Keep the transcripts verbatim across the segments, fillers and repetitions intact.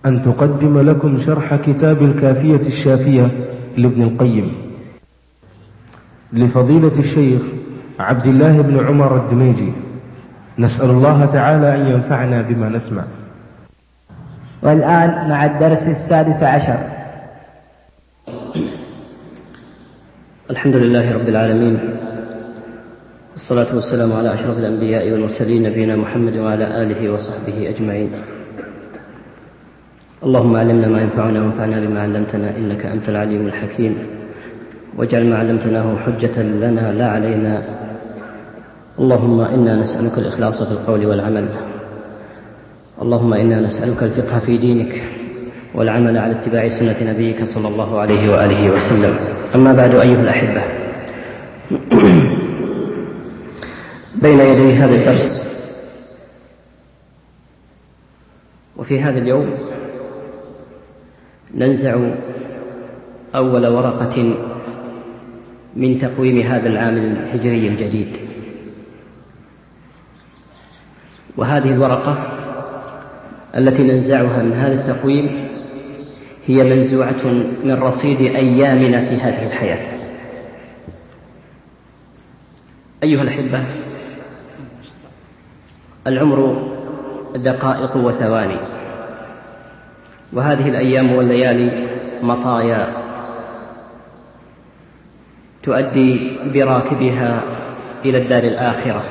أن تقدم لكم شرح كتاب الكافية الشافية لابن القيم لفضيلة الشيخ عبد الله بن عمر الدميجي. نسأل الله تعالى أن ينفعنا بما نسمع. والآن مع الدرس السادس عشر. الحمد لله رب العالمين، والصلاة والسلام على أشرف الأنبياء والمرسلين نبينا محمد وعلى آله وصحبه أجمعين. اللهم علمنا ما ينفعنا وانفعنا بما علمتنا إنك أنت العليم الحكيم، واجعل ما علمتناه حجة لنا لا علينا. اللهم إنا نسألك الإخلاص في القول والعمل. اللهم إنا نسألك الفقه في دينك والعمل على اتباع سنة نبيك صلى الله عليه وآله وسلم. أما بعد، أيها الأحبة، بين يدي هذا الدرس وفي هذا اليوم ننزع أول ورقة من تقويم هذا العام الهجري الجديد، وهذه الورقة التي ننزعها من هذا التقويم هي منزوعة من رصيد أيامنا في هذه الحياة. أيها الأحبة، العمر دقائق وثواني، وهذه الأيام والليالي مطايا تؤدي براكبها إلى الدار الآخرة.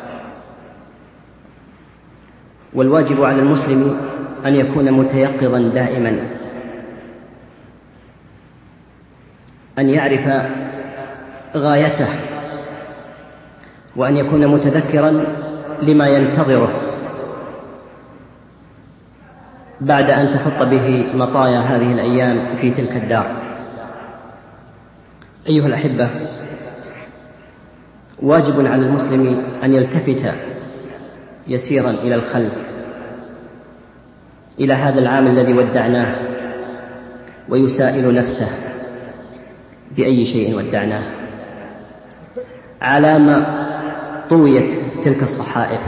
والواجب على المسلم أن يكون متيقظا دائما، أن يعرف غايته، وأن يكون متذكرا لما ينتظره بعد أن تحط به مطايا هذه الأيام في تلك الدار. أيها الأحبة، واجب على المسلم أن يلتفت يسيرا إلى الخلف، إلى هذا العام الذي ودعناه، ويسائل نفسه بأي شيء ودعناه، على ما طويت تلك الصحائف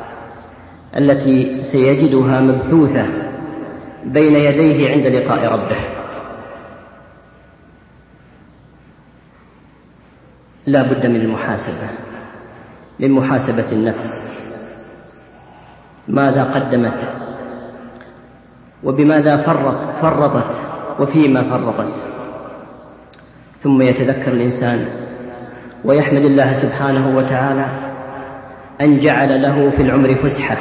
التي سيجدها مبثوثة بين يديه عند لقاء ربه. لا بد من المحاسبة، من محاسبة النفس، ماذا قدمت وبماذا فرط فرطت وفيما فرطت. ثم يتذكر الإنسان ويحمد الله سبحانه وتعالى أن جعل له في العمر فسحة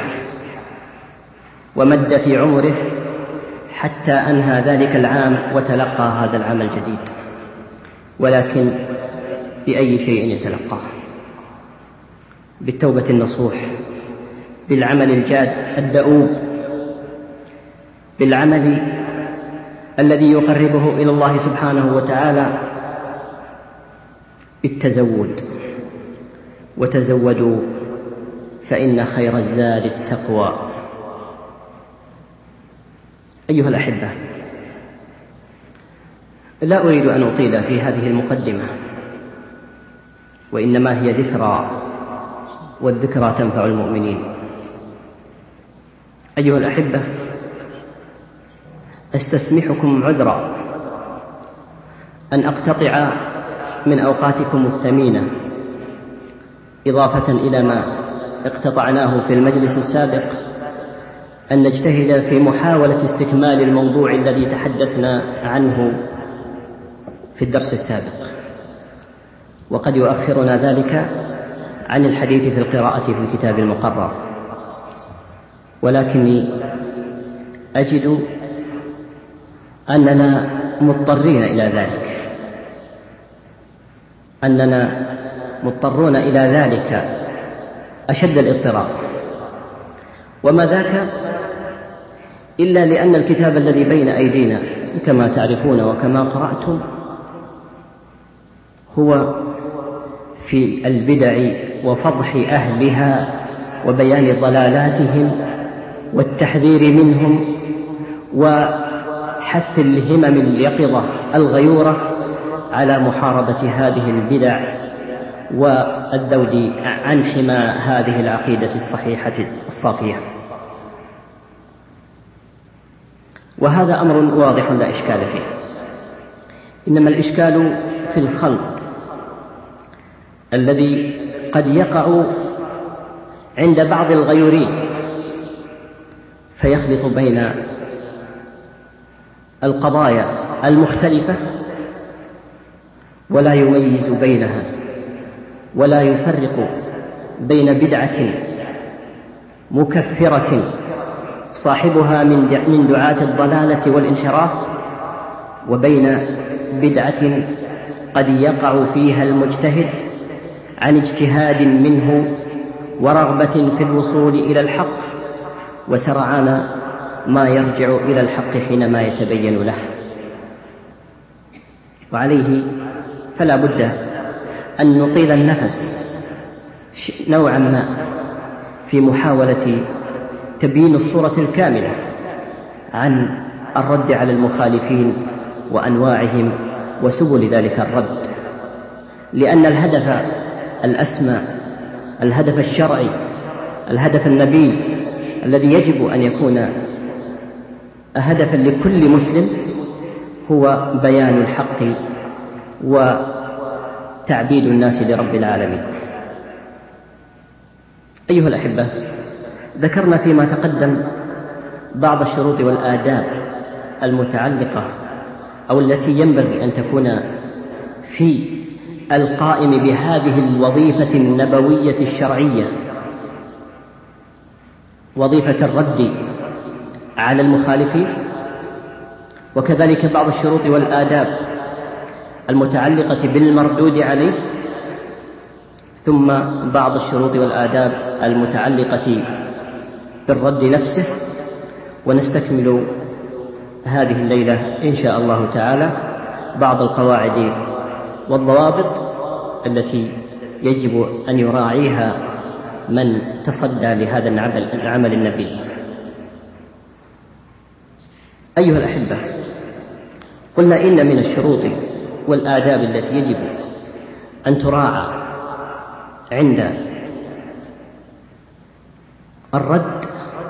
ومد في عمره حتى أنهى ذلك العام وتلقى هذا العام الجديد. ولكن بأي شيء يتلقاه؟ بالتوبة النصوح، بالعمل الجاد الدؤوب، بالعمل الذي يقربه إلى الله سبحانه وتعالى، بالتزود. وتزودوا فإن خير الزاد التقوى. أيها الأحبة، لا أريد أن أطيل في هذه المقدمة، وإنما هي ذكرى، والذكرى تنفع المؤمنين. أيها الأحبة، أستسمحكم عذرا أن أقتطع من أوقاتكم الثمينة، إضافة إلى ما اقتطعناه في المجلس السابق، أن نجتهد في محاولة استكمال الموضوع الذي تحدثنا عنه في الدرس السابق، وقد يؤخرنا ذلك عن الحديث في القراءة في الكتاب المقرر. ولكني أجد أننا مضطرين إلى ذلك، أننا مضطرون إلى ذلك أشد الاضطرار. وما ذاك إلا لأن الكتاب الذي بين أيدينا كما تعرفون وكما قرأتم هو في البدع وفضح أهلها وبيان ضلالاتهم والتحذير منهم وحث الهمم اليقظة الغيورة على محاربة هذه البدع والذود عن حمى هذه العقيدة الصحيحة الصافية. وهذا أمر واضح لا إشكال فيه، إنما الإشكال في الخلط الذي قد يقع عند بعض الغيورين فيخلط بين القضايا المختلفة ولا يميز بينها ولا يفرق بين بدعة مكفرة صاحبها من دعاة الضلالة والانحراف وبين بدعة قد يقع فيها المجتهد عن اجتهاد منه ورغبة في الوصول إلى الحق وسرعان ما يرجع إلى الحق حينما يتبين له. وعليه فلا بد أن نطيل النفس نوعا ما في محاولة تبيين الصورة الكاملة عن الرد على المخالفين وأنواعهم وسبل ذلك الرد، لأن الهدف الأسمى، الهدف الشرعي، الهدف النبيل الذي يجب أن يكون هدفا لكل مسلم هو بيان الحق وتعبيد الناس لرب العالمين. أيها الأحبة، ذكرنا فيما تقدم بعض الشروط والآداب المتعلقة أو التي ينبغي أن تكون في القائم بهذه الوظيفة النبوية الشرعية، وظيفة الرد على المخالفين، وكذلك بعض الشروط والآداب المتعلقة بالمردود عليه، ثم بعض الشروط والآداب المتعلقة بالرد نفسه. ونستكمل هذه الليلة إن شاء الله تعالى بعض القواعد والضوابط التي يجب أن يراعيها من تصدى لهذا العمل النبيل. أيها الأحبة، قلنا إن من الشروط والآداب التي يجب أن تراعى عند الرد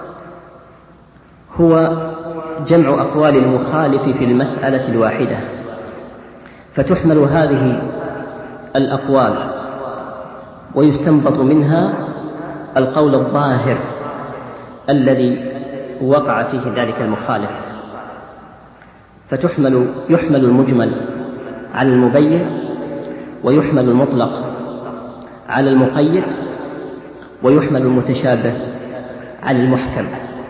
هو جمع أقوال المخالف في المسألة الواحدة، فتحمل هذه الأقوال ويستنبط منها القول الظاهر الذي وقع فيه ذلك المخالف، فتحمل يحمل المجمل على المبين، ويحمل المطلق على المقيد، ويحمل المتشابه على المحكم.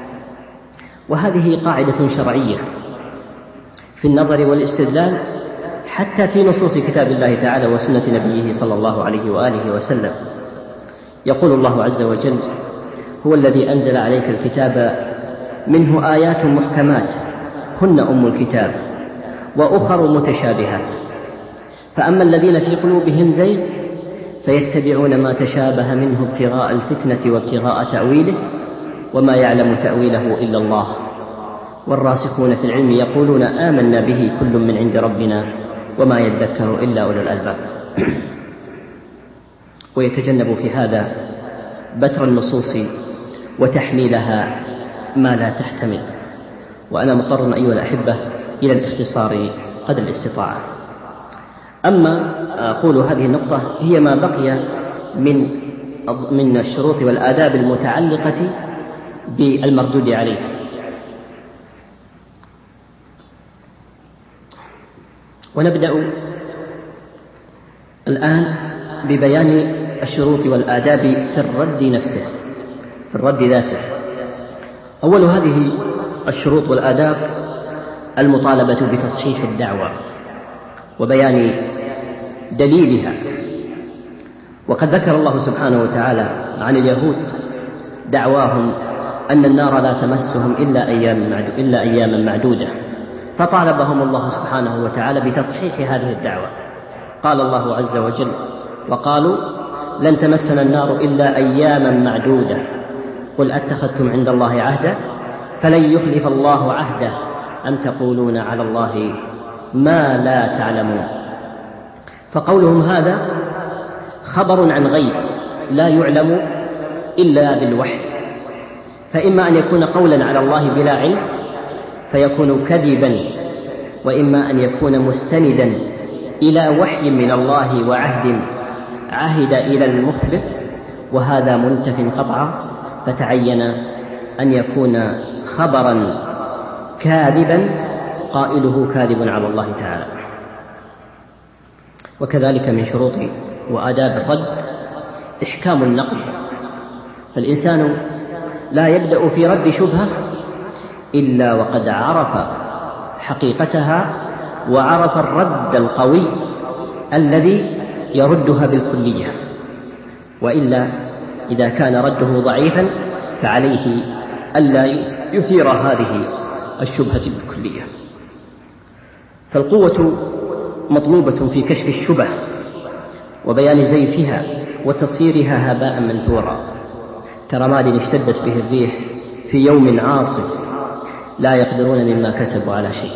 وهذه قاعدة شرعية في النظر والاستدلال حتى في نصوص كتاب الله تعالى وسنة نبيه صلى الله عليه وآله وسلم. يقول الله عز وجل: هو الذي أنزل عليك الكتاب منه آيات محكمات هن أم الكتاب وأخر متشابهات، فأما الذين في قلوبهم زيغ فيتبعون ما تشابه منه ابتغاء الفتنة وابتغاء تأويله وما يعلم تأويله إلا الله، والراسخون في العلم يقولون آمنا به كل من عند ربنا وما يذكر إلا أولو الألباب. ويتجنب في هذا بتر النصوص وتحميلها ما لا تحتمل، وأنا مضطر أيها الأحبة إلى الاختصار قدر الاستطاعة. أما أقول هذه النقطة هي ما بقي من من الشروط والآداب المتعلقة بالمردود عليه. ونبدأ الآن ببيان الشروط والآداب في الرد نفسه، في الرد ذاته. أول هذه الشروط والآداب المطالبة بتصحيح الدعوة وبيان دليلها. وقد ذكر الله سبحانه وتعالى عن اليهود دعواهم أن النار لا تمسهم إلا أيام إلا أياما معدودة، فطالبهم الله سبحانه وتعالى بتصحيح هذه الدعوة. قال الله عز وجل: وقالوا لن تمسنا النار إلا أياما معدودة قل أتخذتم عند الله عهدا فلن يخلف الله عهده أم تقولون على الله ما لا تعلمون. فقولهم هذا خبر عن غيب لا يعلم إلا بالوحي، فإما أن يكون قولا على الله بلا علم، فيكون كذبا، وإما أن يكون مستندا إلى وحي من الله وعهد عهد إلى المخبر، وهذا منتف قطعا، فتعين أن يكون خبرا كاذبا قائله كاذب على الله تعالى. وكذلك من شروط وآداب الرد إحكام النقد، فالإنسان لا يبدأ في رد شبهة إلا وقد عرف حقيقتها وعرف الرد القوي الذي يردها بالكلية، وإلا إذا كان رده ضعيفا فعليه ألا يثير هذه الشبهة بالكلية. فالقوة مطلوبة في كشف الشبه وبيان زيفها وتصيرها هباء منثورا، كرماد اشتدت به الريح في يوم عاصف لا يقدرون مما كسبوا على شيء.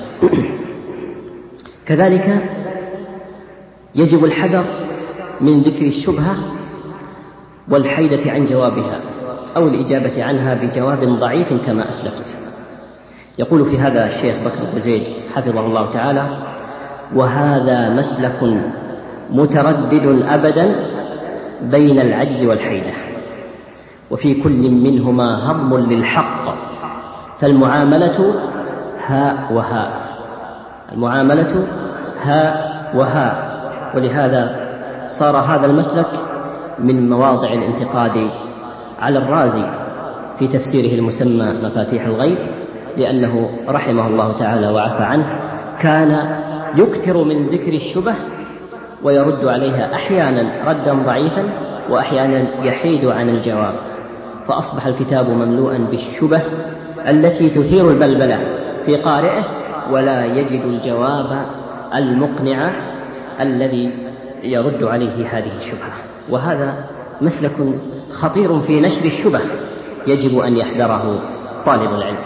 كذلك يجب الحذر من ذكر الشبهة والحيدة عن جوابها أو الإجابة عنها بجواب ضعيف كما أسلفت. يقول في هذا الشيخ بكر بن زيد حفظه الله تعالى: وهذا مسلك متردد أبدا بين العجز والحيدة، وفي كل منهما هضم للحق، فالمعاملة هاء وهاء، المعاملة هاء وهاء. ولهذا صار هذا المسلك من مواضع الانتقاد على الرازي في تفسيره المسمى مفاتيح الغيب، لأنه رحمه الله تعالى وعفى عنه كان يكثر من ذكر الشبه ويرد عليها أحيانا ردا ضعيفا وأحيانا يحيد عن الجواب، فأصبح الكتاب مملوءا بالشبه التي تثير البلبلة في قارئه ولا يجد الجواب المقنع الذي يرد عليه هذه الشبهة. وهذا مسلك خطير في نشر الشبه يجب أن يحذره طالب العلم.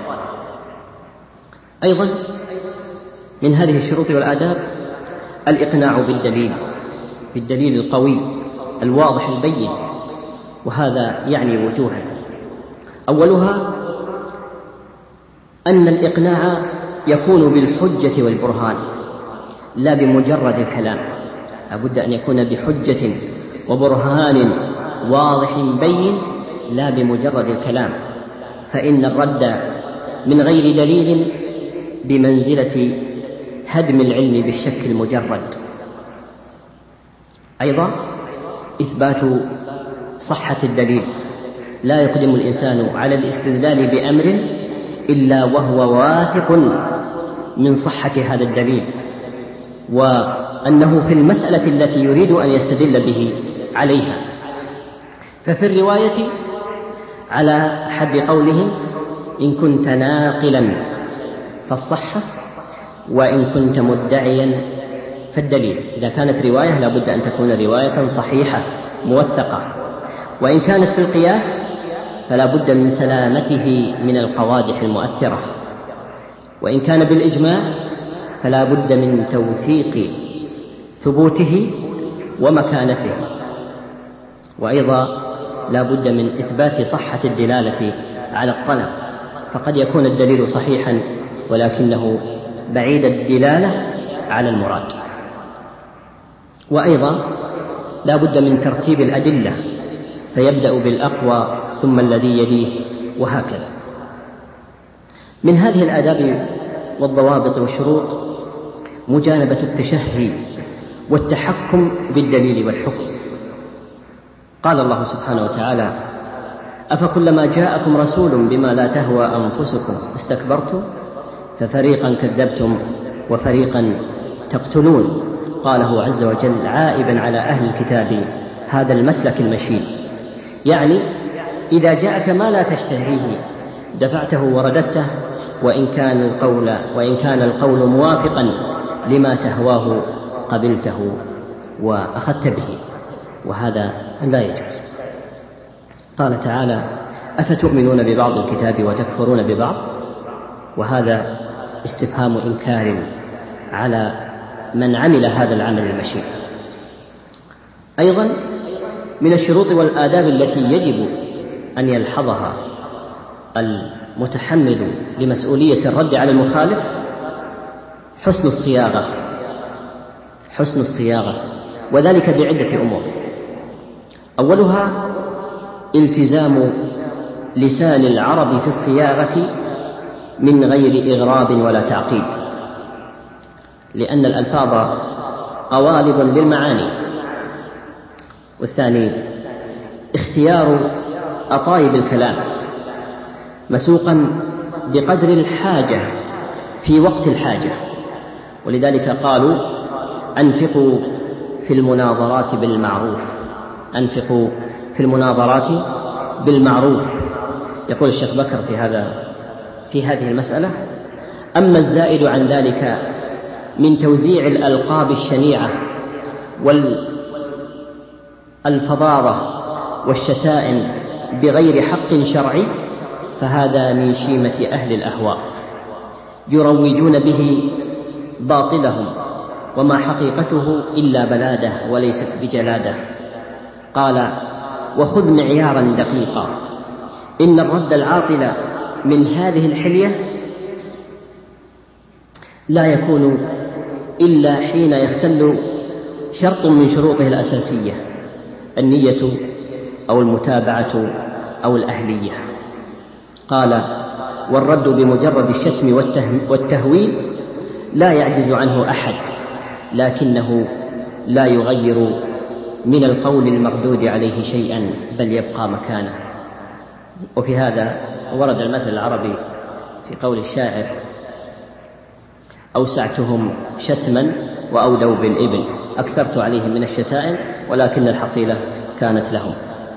أيضا من هذه الشروط والآداب الإقناع بالدليل، بالدليل القوي الواضح البين، وهذا يعني وجوها. أولها أن الإقناع يكون بالحجة والبرهان لا بمجرد الكلام، لابد أن يكون بحجة وبرهان واضح بين لا بمجرد الكلام، فإن الرد من غير دليل بمنزلة هدم العلم بالشك المجرد. أيضا إثبات صحة الدليل، لا يقدم الإنسان على الاستدلال بأمر إلا وهو واثق من صحة هذا الدليل، وأنه في المسألة التي يريد أن يستدل به عليها. ففي الرواية على حد قولهم: إن كنت ناقلا فالصحة، وإن كنت مدعيا فالدليل. إذا كانت رواية لا بد أن تكون رواية صحيحة موثقة، وإن كانت في القياس فلا بد من سلامته من القوادح المؤثرة، وإن كان بالإجماع فلا بد من توثيق ثبوته ومكانته، وأيضا لا بد من إثبات صحة الدلالة على الطلب، فقد يكون الدليل صحيحا ولكنه بعيد الدلالة على المراد. وأيضا لا بد من ترتيب الأدلة، فيبدأ بالأقوى ثم الذي يليه وهكذا. من هذه الآداب والضوابط والشروط مجانبة التشهي والتحكم بالدليل والحكم. قال الله سبحانه وتعالى: أفكلما جاءكم رسول بما لا تهوى أنفسكم استكبرتم ففريقا كذبتم وفريقا تقتلون. قاله عز وجل عائبا على أهل الكتاب هذا المسلك المشين، يعني إذا جاءك ما لا تشتهيه دفعته ورددته، وإن كان القول وإن كان القول موافقا لما تهواه قبلته وأخذت به، وهذا لا يجوز. قال تعالى: أفتؤمنون ببعض الكتاب وتكفرون ببعض، وهذا استفهام إنكار على من عمل هذا العمل المشين. أيضا من الشروط والآداب التي يجب أن يلحظها متحمل لمسؤولية الرد على المخالف حسن الصياغة حسن الصياغة وذلك بعدة أمور. أولها التزام لسان العرب في الصياغة من غير إغراب ولا تعقيد، لأن الألفاظ قوالب للمعاني. والثاني اختيار أطايب الكلام مسوقا بقدر الحاجة في وقت الحاجة، ولذلك قالوا أنفقوا في المناظرات بالمعروف أنفقوا في المناظرات بالمعروف. يقول الشيخ بكر في هذا في هذه المسألة: أما الزائد عن ذلك من توزيع الألقاب الشنيعة والفظاظة والشتائم بغير حق شرعي فهذا من شيمة أهل الأهواء يروجون به باطلهم، وما حقيقته إلا بلادة وليست بجلادة. قال: وخذ معيارا دقيقا، إن الرد العاطل من هذه الحلية لا يكون إلا حين يختل شرط من شروطه الأساسية: النية أو المتابعة أو الأهلية. قال: والرد بمجرد الشتم والتهويل لا يعجز عنه أحد، لكنه لا يغير من القول المردود عليه شيئا بل يبقى مكانه. وفي هذا ورد المثل العربي في قول الشاعر: أوسعتهم شتما وأودوا بالإبل، أكثرت عليهم من الشتائم ولكن الحصيلة كانت لهم.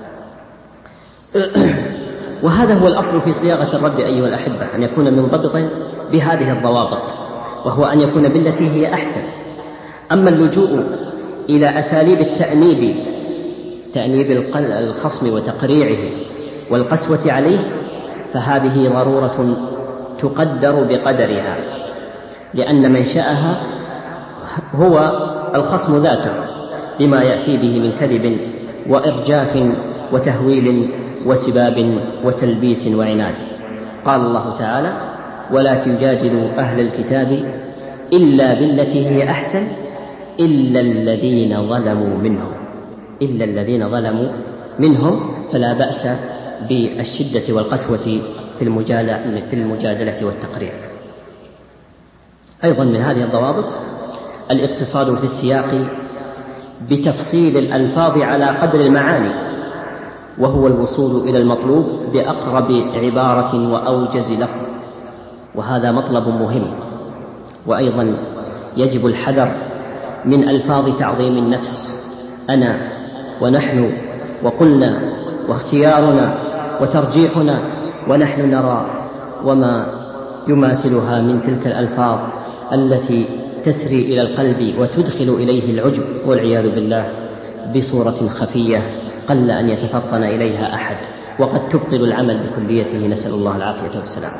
وهذا هو الأصل في صياغة الرد أيها الأحبة، أن يكون منضبطا بهذه الضوابط، وهو أن يكون بالتي هي أحسن. أما اللجوء إلى أساليب التأنيب تأنيب الخصم وتقريعه والقسوة عليه فهذه ضرورة تقدر بقدرها، لأن منشأها هو الخصم ذاته بما يأتي به من كذب وإرجاف وتهويل وسباب وتلبيس وعناد. قال الله تعالى: ولا تجادلوا أهل الكتاب إلا بالتي هي أحسن إلا الذين ظلموا منهم إلا الذين ظلموا منهم فلا بأس بالشدة والقسوة في المجادلة والتقريع. أيضا من هذه الضوابط الاقتصاد في السياق بتفصيل الألفاظ على قدر المعاني، وهو الوصول إلى المطلوب بأقرب عبارة وأوجز لفظ، وهذا مطلب مهم. وأيضا يجب الحذر من ألفاظ تعظيم النفس: أنا ونحن وقلنا واختيارنا وترجيحنا ونحن نرى، وما يماثلها من تلك الألفاظ التي تسري إلى القلب وتدخل إليه العجب والعياذ بالله بصورة خفية قل أن يتفطن إليها أحد، وقد تبطل العمل بكليته، نسأل الله العافية والسلام.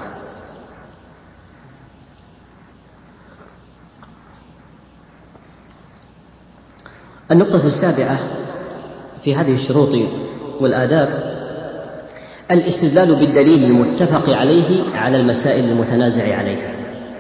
النقطة السابعة في هذه الشروط والآداب الاستدلال بالدليل المتفق عليه على المسائل المتنازع عليها.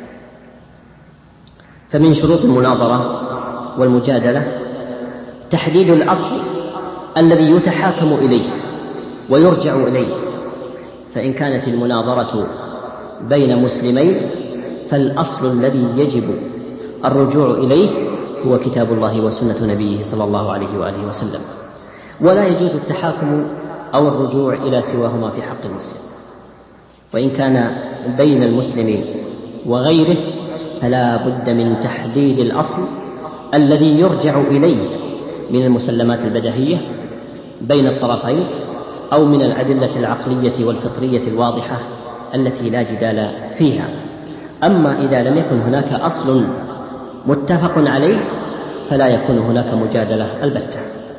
فمن شروط المناظرة والمجادلة تحديد الأصل الذي يتحاكم إليه ويرجع إليه، فإن كانت المناظرة بين مسلمين فالأصل الذي يجب الرجوع إليه هو كتاب الله وسنة نبيه صلى الله عليه وآله وسلم، ولا يجوز التحاكم أو الرجوع إلى سواهما في حق المسلم. وإن كان بين المسلم وغيره فلا بد من تحديد الأصل الذي يرجع إليه من المسلمات البديهية بين الطرفين، أو من الأدلة العقلية والفطرية الواضحة التي لا جدال فيها. أما إذا لم يكن هناك أصل متفق عليه فلا يكون هناك مجادلة البتة.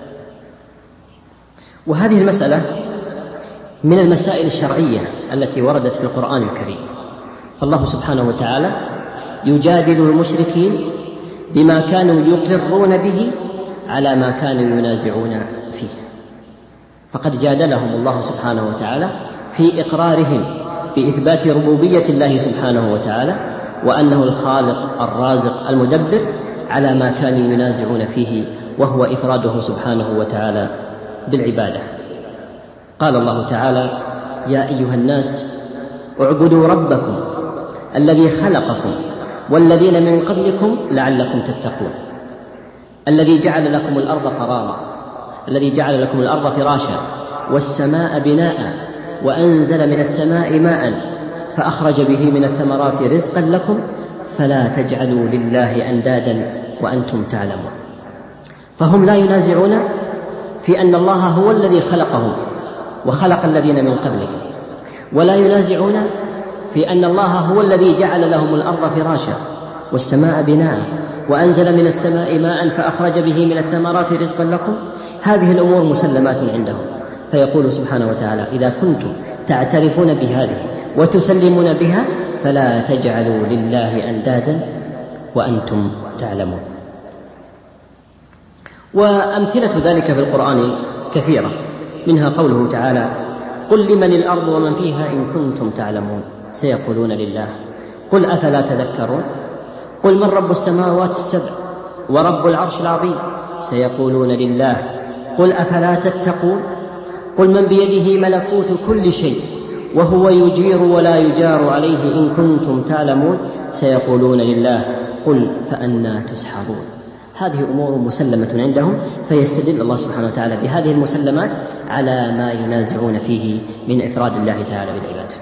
وهذه المسألة من المسائل الشرعية التي وردت في القرآن الكريم، فالله سبحانه وتعالى يجادل المشركين بما كانوا يقرون به على ما كانوا ينازعون فيه. فقد جادلهم الله سبحانه وتعالى في إقرارهم بإثبات ربوبية الله سبحانه وتعالى وأنه الخالق الرازق المدبر على ما كانوا ينازعون فيه، وهو إفراده سبحانه وتعالى بالعبادة. قال الله تعالى: يا أيها الناس اعبدوا ربكم الذي خلقكم والذين من قبلكم لعلكم تتقون، الذي جعل لكم الأرض قرارا، الذي جعل لكم الأرض فراشا والسماء بناء وأنزل من السماء ماء فأخرج به من الثمرات رزقا لكم فلا تجعلوا لله أندادا وأنتم تعلمون. فهم لا ينازعون في أن الله هو الذي خلقهم وخلق الذين من قبلهم، ولا ينازعون في أن الله هو الذي جعل لهم الأرض فراشا والسماء بناء وأنزل من السماء ماء فأخرج به من الثمرات رزقا لكم. هذه الأمور مسلمات عندهم، فيقول سبحانه وتعالى: إذا كنتم تعترفون بهذه وتسلمون بها فلا تجعلوا لله أندادا وأنتم تعلمون. وأمثلة ذلك في القرآن كثيرة، منها قوله تعالى: قل لمن الأرض ومن فيها إن كنتم تعلمون سيقولون لله قل أفلا تذكرون قل من رب السماوات السبع ورب العرش العظيم سيقولون لله قل أفلا تتقون قل من بيده ملكوت كل شيء وهو يجير ولا يجار عليه إن كنتم تعلمون سيقولون لله قل فأنى تسحرون. هذه أمور مسلمة عندهم، فيستدل الله سبحانه وتعالى بهذه المسلمات على ما ينازعون فيه من إفراد الله تعالى بالعبادة.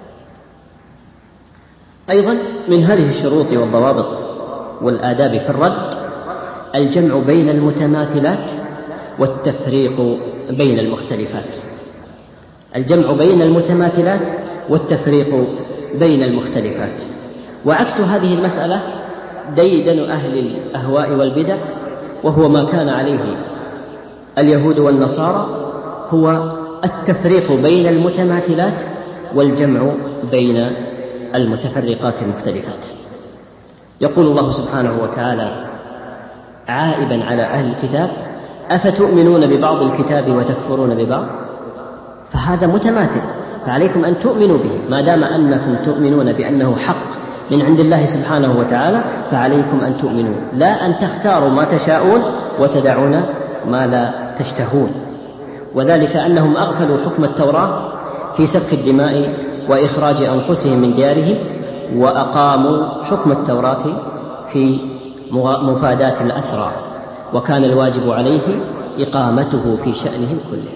أيضا من هذه الشروط والضوابط والآداب في الرد الجمع بين المتماثلات والتفريق بين المختلفات. الجمع بين المتماثلات والتفريق بين المختلفات. وعكس هذه المسألة ديدن أهل الأهواء والبدع، وهو ما كان عليه اليهود والنصارى، هو التفريق بين المتماثلات والجمع بين المتفرقات المختلفات. يقول الله سبحانه وتعالى عائبا على أهل الكتاب: أفتؤمنون ببعض الكتاب وتكفرون ببعض؟ فهذا متماثل، فعليكم أن تؤمنوا به. ما دام أنكم تؤمنون بأنه حق من عند الله سبحانه وتعالى فعليكم أن تؤمنوا، لا أن تختاروا ما تشاءون وتدعون ما لا تشتهون. وذلك أنهم أغفلوا حكم التوراة في سفك الدماء وإخراج أنفسهم من ديارهم، وأقاموا حكم التوراة في مفاداة الأسرى، وكان الواجب عليه إقامته في شأنهم كله،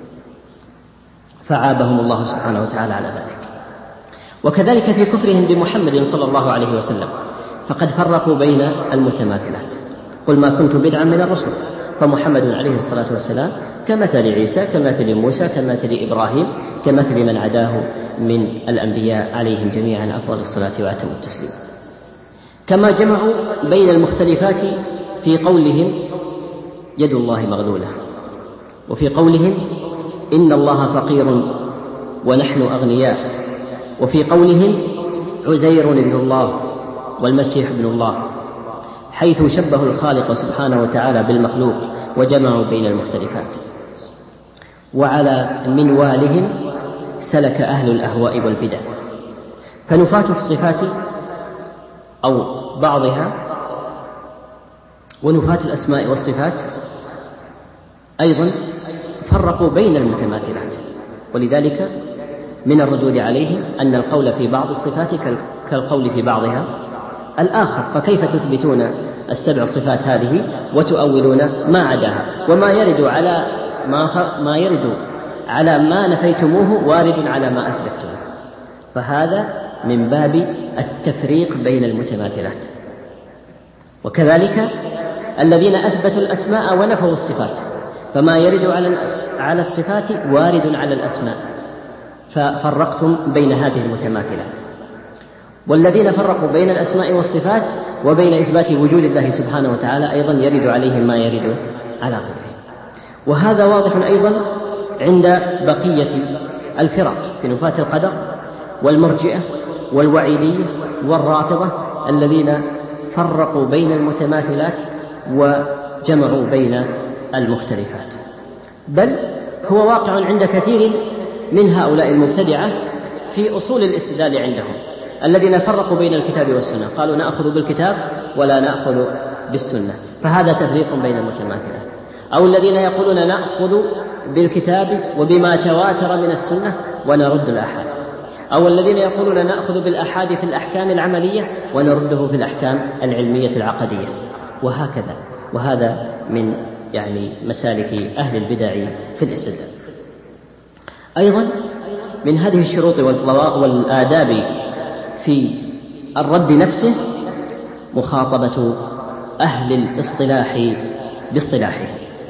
فعابهم الله سبحانه وتعالى على ذلك. وكذلك في كفرهم بمحمد صلى الله عليه وسلم، فقد فرقوا بين المتماثلات. قل ما كنت بدعا من الرسل، فمحمد عليه الصلاة والسلام كمثل عيسى كمثل موسى كمثل إبراهيم كمثل من عداه من الأنبياء عليهم جميعا أفضل الصلاة وأتم التسليم. كما جمعوا بين المختلفات في قولهم يد الله مغلولة، وفي قولهم إن الله فقير ونحن أغنياء، وفي قولهم عزير ابن الله والمسيح ابن الله، حيث شبهوا الخالق سبحانه وتعالى بالمخلوق وجمعوا بين المختلفات. وعلى منوالهم سلك أهل الأهواء والبدع، فنفاة الصفات أو بعضها ونفاة الأسماء والصفات أيضا فرقوا بين المتماثلات. ولذلك من الردود عليهم أن القول في بعض الصفات كالقول في بعضها الآخر، فكيف تثبتون السبع صفات هذه وتؤولون ما عداها، وما يرد على ما, ما يرد على ما نفيتموه وارد على ما أثبتموه. فهذا من باب التفريق بين المتماثلات. وكذلك الذين أثبتوا الأسماء ونفوا الصفات، فما يرد على الصفات وارد على الأسماء، ففرقتم بين هذه المتماثلات. والذين فرقوا بين الأسماء والصفات وبين إثبات وجود الله سبحانه وتعالى أيضا يرد عليهم ما يرد على غيره. وهذا واضح أيضا عند بقية الفرق في نفاة القدر والمرجئة والوعيدية والرافضة، الذين فرقوا بين المتماثلات وجمعوا بين المختلفات. بل هو واقع عند كثير من هؤلاء المبتدعة في أصول الاستدلال عندهم. الذين فرقوا بين الكتاب والسنة قالوا نأخذ بالكتاب ولا نأخذ بالسنة، فهذا تفريق بين المتماثلات. أو الذين يقولون نأخذ بالكتاب وبما تواتر من السنة ونرد الآحاد. أو الذين يقولون نأخذ بالآحاد في الأحكام العملية ونرده في الأحكام العلمية العقدية، وهكذا. وهذا من يعني مسالك أهل البدع في الاستدلال. أيضا من هذه الشروط والآداب في الرد نفسه مخاطبة أهل الاصطلاح باصطلاحه.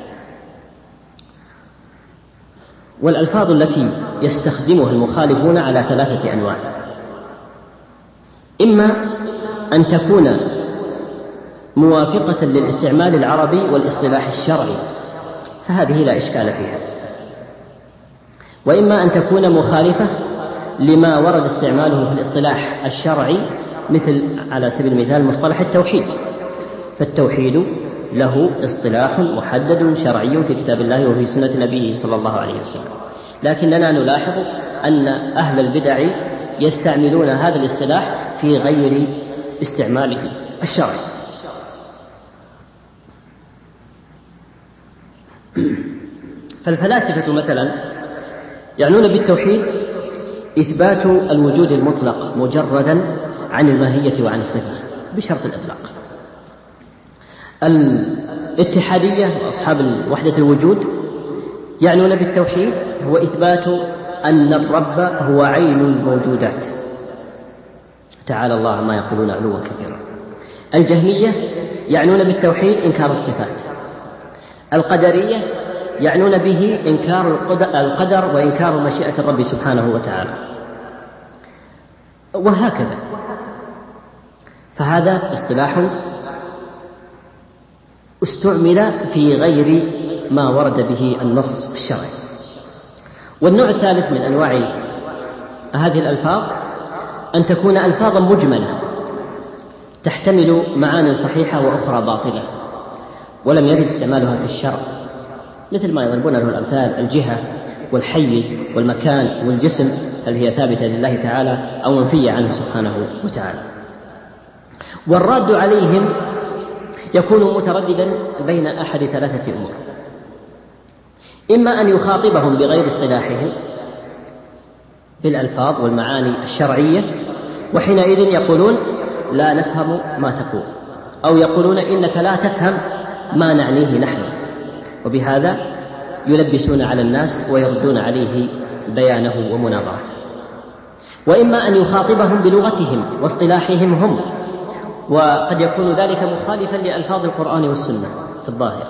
والألفاظ التي يستخدمها المخالفون على ثلاثة أنواع: إما أن تكون موافقة للاستعمال العربي والاصطلاح الشرعي، فهذه لا إشكال فيها، وإما أن تكون مخالفة لما ورد استعماله في الاصطلاح الشرعي، مثل على سبيل المثال مصطلح التوحيد، فالتوحيد له اصطلاح محدد شرعي في كتاب الله وفي سنة نبيه صلى الله عليه وسلم، لكننا نلاحظ أن أهل البدع يستعملون هذا الاصطلاح في غير استعماله الشرعي. فالفلاسفة مثلا يعنون بالتوحيد إثبات الوجود المطلق مجردا عن الماهية وعن الصفة بشرط الإطلاق. الاتحادية وأصحاب وحدة الوجود يعنون بالتوحيد هو إثبات أن الرب هو عين الموجودات، تعالى الله عما يقولون علوا كبيرا. الجهمية يعنون بالتوحيد إنكار الصفات. القدرية يعنون به إنكار القدر وإنكار مشيئة الرب سبحانه وتعالى، وهكذا. فهذا اصطلاح استعمل في غير ما ورد به النص الشرعي. والنوع الثالث من أنواع هذه الألفاظ أن تكون ألفاظا مجملة تحتمل معاني صحيحة وأخرى باطلة ولم يرد استعمالها في الشرع، مثل ما يضربون له الأمثال: الجهة والحيز والمكان والجسم، هل هي ثابتة لله تعالى أو منفية عنه سبحانه وتعالى. والراد عليهم يكون مترددا بين أحد ثلاثة أمور: إما أن يخاطبهم بغير اصطلاحهم بالألفاظ والمعاني الشرعية، وحينئذ يقولون لا نفهم ما تقول، أو يقولون إنك لا تفهم ما نعنيه نحن، وبهذا يلبسون على الناس ويردون عليه بيانه ومناظرته. وإما أن يخاطبهم بلغتهم واصطلاحهم هم، وقد يكون ذلك مخالفا لألفاظ القرآن والسنة في الظاهر،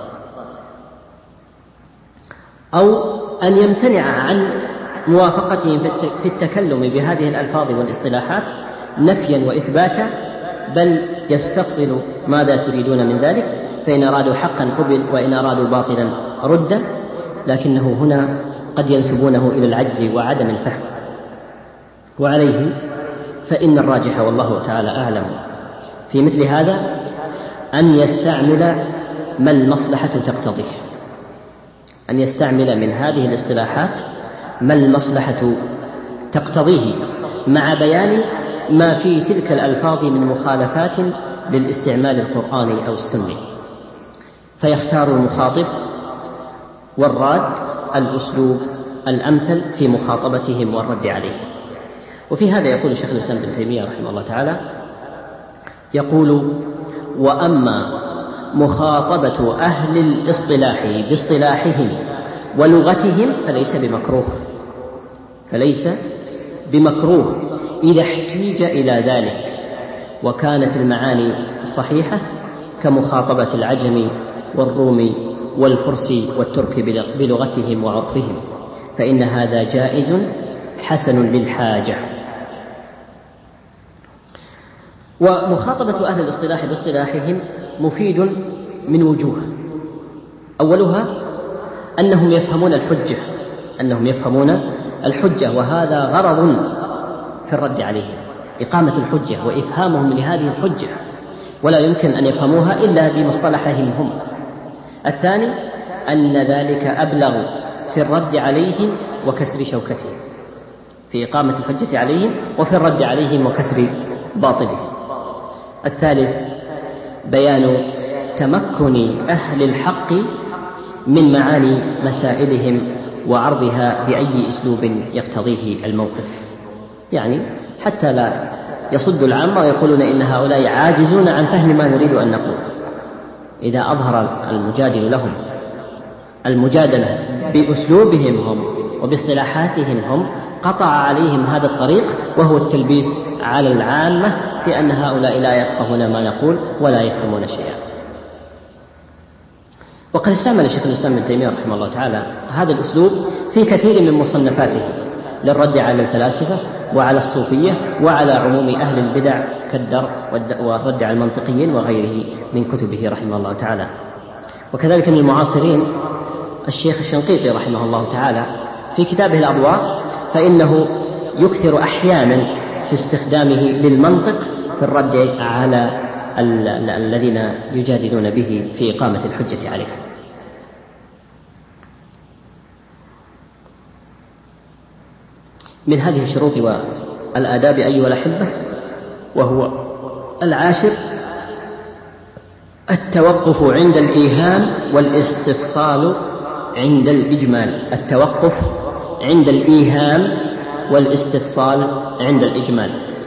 أو أن يمتنع عن موافقتهم في التكلم بهذه الألفاظ والاصطلاحات نفيا وإثباتا، بل يستفصل ماذا تريدون من ذلك، فإن أرادوا حقا قبل وإن أرادوا باطلا ردا، لكنه هنا قد ينسبونه إلى العجز وعدم الفهم. وعليه فإن الراجح والله تعالى أعلم في مثل هذا أن يستعمل ما المصلحة تقتضيه، أن يستعمل من هذه الاصطلاحات ما المصلحة تقتضيه، مع بيان ما في تلك الألفاظ من مخالفات للاستعمال القرآني أو السني، فيختار المخاطب والراد الأسلوب الأمثل في مخاطبتهم والرد عليهم. وفي هذا يقول شيخ الإسلام ابن تيمية رحمه الله تعالى، يقول: وأما مخاطبة أهل الاصطلاح باصطلاحهم ولغتهم فليس بمكروه فليس بمكروه إذا احتيج إلى ذلك، وكانت المعاني صحيحة كمخاطبة العجم والروم والفرس والترك بلغتهم وعرفهم، فإن هذا جائز حسن للحاجة. ومخاطبة أهل الاصطلاح باصطلاحهم مفيد من وجوه: أولها أنهم يفهمون الحجة أنهم يفهمون الحجة وهذا غرض في الرد عليهم، إقامة الحجة وإفهامهم لهذه الحجة، ولا يمكن أن يفهموها إلا بمصطلحهم هم. الثاني أن ذلك أبلغ في الرد عليهم وكسر شوكتهم، في إقامة الحجة عليهم وفي الرد عليهم وكسر باطلهم. الثالث بيان تمكن أهل الحق من معاني مسائلهم وعرضها بأي أسلوب يقتضيه الموقف، يعني حتى لا يصد العامة ويقولون إن هؤلاء عاجزون عن فهم ما نريد أن نقول. إذا أظهر المجادل لهم المجادلة بأسلوبهم هم وباصطلاحاتهم هم قطع عليهم هذا الطريق، وهو التلبيس على العامة في أن هؤلاء لا يفقهون ما نقول ولا يفهمون شيئا. وقد استعمل شيخ الإسلام ابن تيمية رحمه الله تعالى هذا الأسلوب في كثير من مصنفاته للرد على الفلاسفة وعلى الصوفية وعلى عموم أهل البدع كالدر والرد على المنطقيين وغيره من كتبه رحمه الله تعالى. وكذلك من المعاصرين الشيخ الشنقيطي رحمه الله تعالى في كتابه الأضواء، فإنه يكثر أحيانا في استخدامه للمنطق في الرد على الذين يجادلون به في إقامة الحجة عليه. من هذه الشروط والآداب أيها الأحبة، وهو العاشر، التوقف عند الإيهام والاستفصال عند الإجمال. التوقف عند الإيهام والاستفصال عند الإجمال.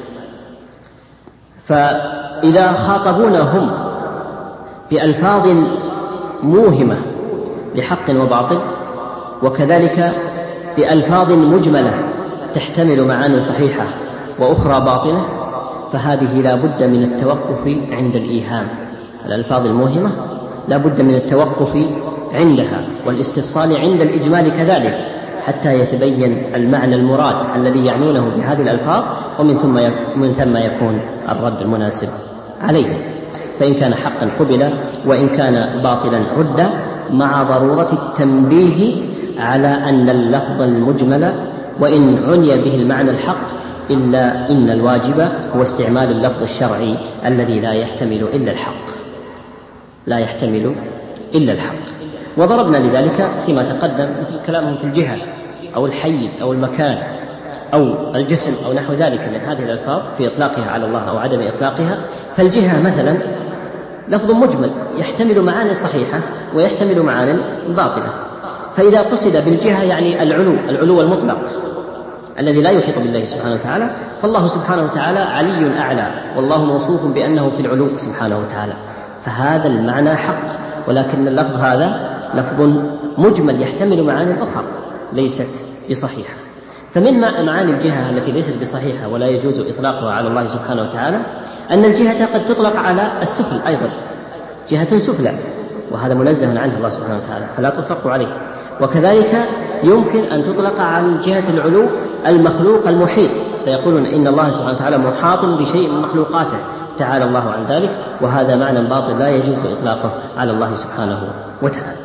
فإذا خاطبونهم بألفاظ موهمة لحق وباطل، وكذلك بألفاظ مجملة تحتمل معاني صحيحة وأخرى باطلة، فهذه لا بد من التوقف عند الإيهام. الألفاظ الموهمة لا بد من التوقف عندها والاستفصال عند الإجمال كذلك، حتى يتبين المعنى المراد الذي يعنونه بهذه الألفاظ، ومن ثم من ثم يكون الرد المناسب عليه. فإن كان حقا قبل، وإن كان باطلا رد، مع ضرورة التنبيه على أن اللفظ المجمل وإن عني به المعنى الحق إلا إن الواجب هو استعمال اللفظ الشرعي الذي لا يحتمل إلا الحق لا يحتمل إلا الحق. وضربنا لذلك فيما تقدم مثل كلامهم في الجهة أو الحيز أو المكان أو الجسم أو نحو ذلك من هذه الألفاظ في إطلاقها على الله أو عدم إطلاقها. فالجهة مثلا لفظ مجمل يحتمل معاني صحيحة ويحتمل معاني باطلة، فإذا قصد بالجهة يعني العلو العلو المطلق الذي لا يحيط بالله سبحانه وتعالى، فالله سبحانه وتعالى علي أعلى، والله موصوف بأنه في العلو سبحانه وتعالى، فهذا المعنى حق. ولكن اللفظ هذا لفظ مجمل يحتمل معاني أخرى ليست بصحيحة. فمن معاني الجهة التي ليست بصحيحة ولا يجوز إطلاقها على الله سبحانه وتعالى أن الجهة قد تطلق على السفل أيضا، جهة سفلى، وهذا منزه عنه الله سبحانه وتعالى فلا تطلق عليه. وكذلك يمكن أن تطلق عن جهة العلو المخلوق المحيط، فيقولون إن الله سبحانه وتعالى محاط بشيء من مخلوقاته، تعالى الله عن ذلك، وهذا معنى باطل لا يجوز إطلاقه على الله سبحانه وتعالى.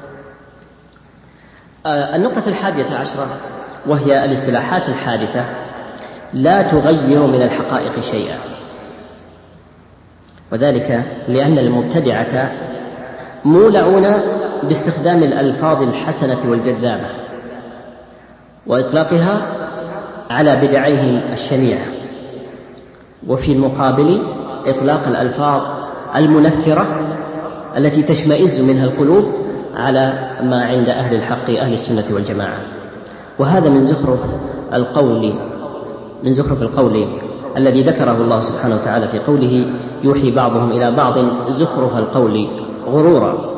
النقطة الحادية عشرة وهي الاصطلاحات الحادثة لا تغير من الحقائق شيئا، وذلك لأن المبتدعة مولعون باستخدام الألفاظ الحسنة والجذابة وإطلاقها على بدعيهم الشنيعة، وفي المقابل إطلاق الألفاظ المنفرة التي تشمئز منها القلوب على ما عند أهل الحق أهل السنة والجماعة. وهذا من زخرف القول من زخرف القول الذي ذكره الله سبحانه وتعالى في قوله يوحي بعضهم إلى بعض زخرف القول غرورا.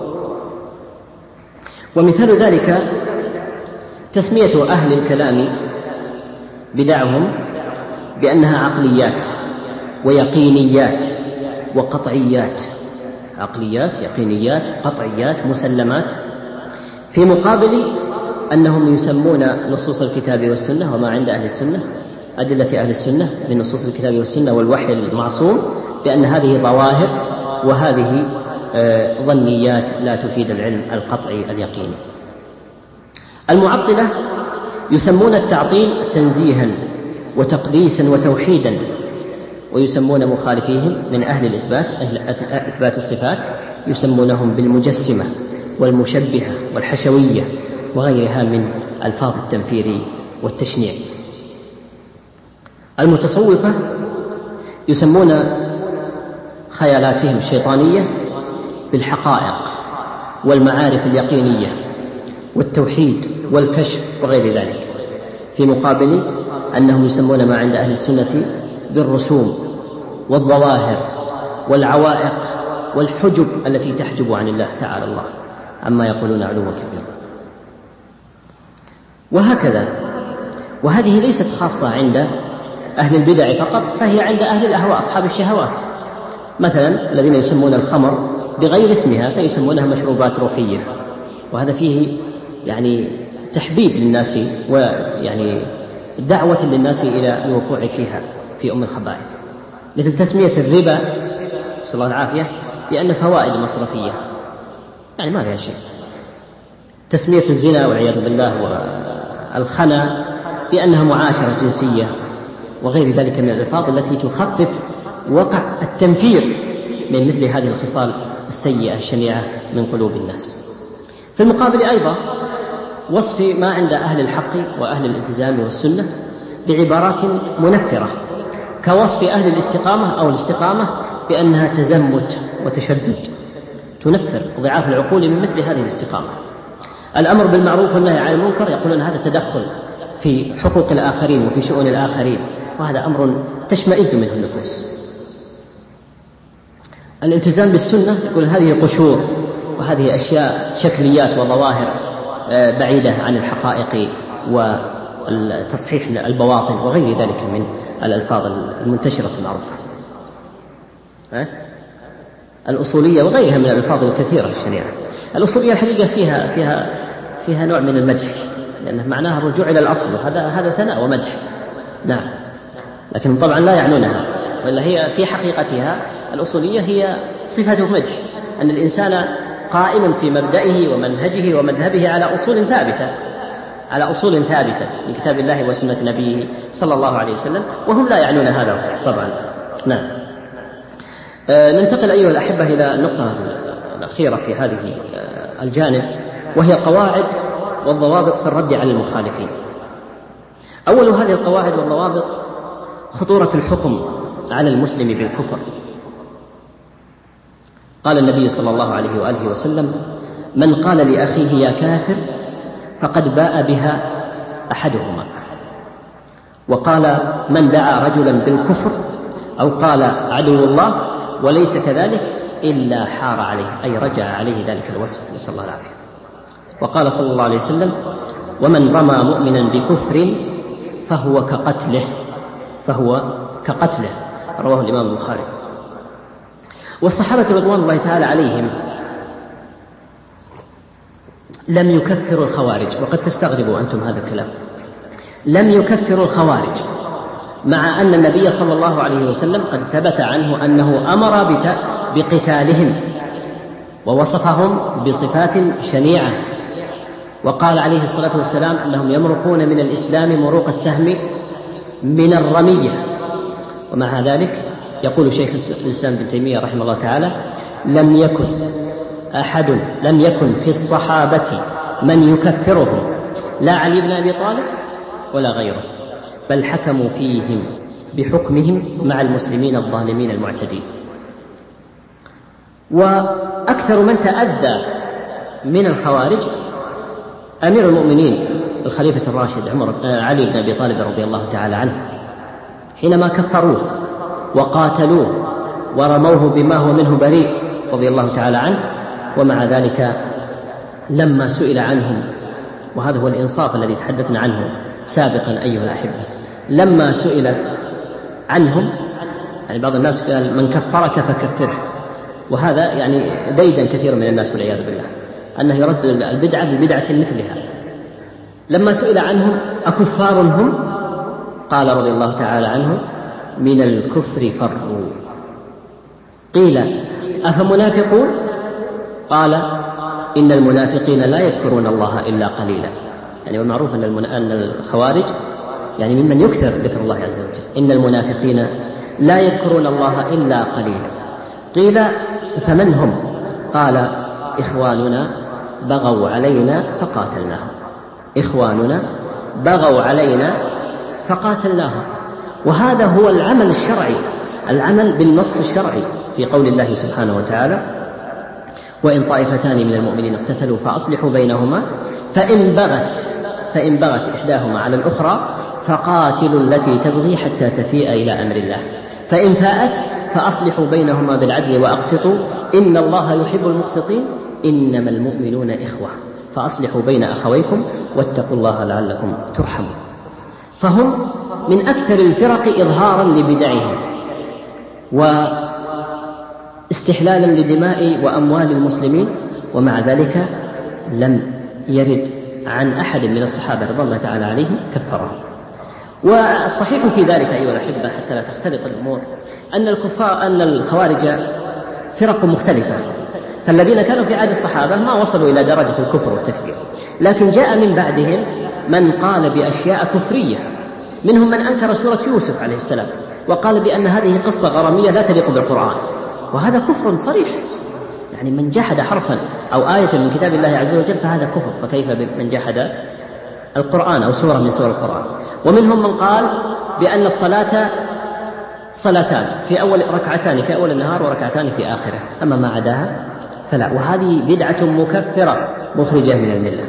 ومثال ذلك تسمية أهل الكلام بدعهم بأنها عقليات ويقينيات وقطعيات، عقليات يقينيات قطعيات مسلمات، في مقابل أنهم يسمون نصوص الكتاب والسنة وما عند أهل السنة أدلة أهل السنة من نصوص الكتاب والسنة والوحي المعصوم بأن هذه ظواهر وهذه ظنيات لا تفيد العلم القطعي اليقيني. المعطلة يسمون التعطيل تنزيها وتقديسا وتوحيدا، ويسمون مخالفيهم من أهل الإثبات أهل إثبات الصفات يسمونهم بالمجسمة المتصوفة يسمون خيالاتهم الشيطانية بالحقائق والمعارف اليقينية والتوحيد والكشف وغير ذلك، في مقابل أنهم يسمون ما عند أهل السنة بالرسوم والظواهر والعوائق والحجب التي تحجب عن الله تعالى الله عما يقولون علوا كبيرا. وهكذا، وهذه ليست خاصة عند أهل البدع فقط، فهي عند أهل الأهواء أصحاب الشهوات. مثلا الذين يسمون الخمر بغير اسمها فيسمونها مشروبات روحية، وهذا فيه يعني تحبيب للناس ويعني دعوة للناس إلى الوقوع فيها في أم الخبائث. مثل تسمية الربا نسأل الله العافية بأن فوائد مصرفية، يعني ما فيها شيء. تسمية الزنا والعياذ بالله والخنا بأنها معاشرة جنسية وغير ذلك من الألفاظ التي تخفف وقع التنفير من مثل هذه الخصال السيئة الشنيعة من قلوب الناس. في المقابل أيضا وصف ما عند أهل الحق وأهل الالتزام والسنة بعبارات منفرة، كوصف أهل الاستقامة أو الاستقامة بأنها تزمت وتشدد، تنفر ضعاف العقول من مثل هذه الاستقامة. الأمر بالمعروف والنهي عن المنكر يقولون هذا تدخل في حقوق الآخرين وفي شؤون الآخرين، وهذا أمر تشمئز منه النفوس. الالتزام بالسنة يقول هذه قشور وهذه أشياء شكليات وظواهر بعيدة عن الحقائق وتصحيح البواطن وغير ذلك من الألفاظ المنتشرة المعروفة. الأصولية وغيرها من الألفاظ الكثيرة الشنيعة. الأصولية الحقيقة فيها فيها فيها نوع من المدح، لأنه معناها الرجوع إلى الأصل، وهذا هذا ثناء ومدح. نعم، لكن طبعا لا يعنونها، ولا هي في حقيقتها الأصولية هي صفة مدح، أن الإنسان قائم في مبدئه ومنهجه ومذهبه على أصول ثابتة، على أصول ثابتة من كتاب الله وسنة نبيه صلى الله عليه وسلم، وهم لا يعنون هذا طبعا. نعم. آه ننتقل أيها الأحبة إلى النقطة الأخيرة في هذه آه الجانب، وهي القواعد والضوابط في الرد على المخالفين. أول هذه القواعد والضوابط خطورة الحكم على المسلم بالكفر. قال النبي صلى الله عليه وآله وسلم: من قال لأخيه يا كافر فقد باء بها أحدهما. وقال: من دعا رجلا بالكفر أو قال عدو الله وليس كذلك إلا حار عليه، أي رجع عليه ذلك الوصف، نسأل الله العافية. وقال صلى الله عليه وسلم: ومن رمى مؤمنا بكفر فهو كقتله، فهو كقتله، رواه الإمام البخاري. والصحابة رضوان الله تعالى عليهم لم يكفروا الخوارج، وقد تستغربوا أنتم هذا الكلام، لم يكفروا الخوارج، مع أن النبي صلى الله عليه وسلم قد ثبت عنه أنه أمر بقتالهم ووصفهم بصفات شنيعة، وقال عليه الصلاة والسلام أنهم يمرقون من الإسلام مروق السهم من الرمية. ومع ذلك يقول شيخ الإسلام ابن تيمية رحمه الله تعالى: لم يكن أحد لم يكن في الصحابة من يكفرهم، لا علي بن أبي طالب ولا غيره، بل حكموا فيهم بحكمهم مع المسلمين الظالمين المعتدين. وأكثر من تأذى من الخوارج أمير المؤمنين الخليفة الراشد عمر علي بن أبي طالب رضي الله تعالى عنه، حينما كفروه وقاتلوه ورموه بما هو منه بريء رضي الله تعالى عنه. ومع ذلك لما سئل عنهم، وهذا هو الإنصاف الذي تحدثنا عنه سابقا أيها الأحبة، لما سئل عنهم، يعني بعض الناس قال من كفرك فكفره، وهذا يعني ديدا كثير من الناس والعياذ بالله أنه يرد البدعة ببدعة مثلها. لما سئل عنهم أكفار هم؟ قال رضي الله تعالى عنه: من الكفر فروا. قيل: أفمنافقون؟ قال: إن المنافقين لا يذكرون الله إلا قليلا. يعني والمعروف أن الخوارج يعني ممن يكثر ذكر الله عز وجل. إن المنافقين لا يذكرون الله إلا قليلا. قيل: فمن هم؟ قال: إخواننا بغوا علينا فقاتلناهم، إخواننا بغوا علينا فقاتلناهم. وهذا هو العمل الشرعي، العمل بالنص الشرعي في قول الله سبحانه وتعالى: وإن طائفتان من المؤمنين اقتتلوا فأصلحوا بينهما فإن بغت فإن بغت إحداهما على الأخرى فقاتلوا التي تبغي حتى تفيء إلى أمر الله فإن فاءت فأصلحوا بينهما بالعدل وأقسطوا إن الله يحب المقسطين إنما المؤمنون إخوة فأصلحوا بين أخويكم واتقوا الله لعلكم ترحمون. فهم من أكثر الفرق إظهارا لبدعهم واستحلالا لدماء وأموال المسلمين، ومع ذلك لم يرد عن أحد من الصحابة رضي الله تعالى عليهم كفرهم. والصحيح في ذلك أيها الأحبة حتى لا تختلط الأمور أن الكفار أن الخوارج فرق مختلفة، فالذين كانوا في عهد الصحابة ما وصلوا إلى درجة الكفر والتكفير، لكن جاء من بعدهم من قال بأشياء كفرية، منهم من أنكر سورة يوسف عليه السلام وقال بأن هذه قصة غرامية لا تليق بالقرآن، وهذا كفر صريح، يعني من جحد حرفا أو آية من كتاب الله عز وجل فهذا كفر، فكيف بمن جحد القرآن أو سورة من سور القرآن. ومنهم من قال بأن الصلاة صلاتان، في أول ركعتان في أول النهار وركعتان في آخره، أما ما عداها فلا، وهذه بدعة مكفرة مخرجة من الملة.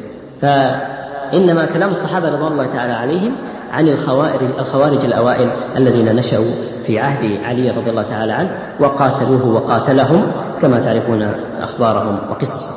فإنما كلام الصحابة رضي الله تعالى عليهم عن الخوارج, الخوارج الأوائل الذين نشأوا في عهد علي رضي الله تعالى عنه وقاتلوه وقاتلهم كما تعرفون أخبارهم وقصصهم.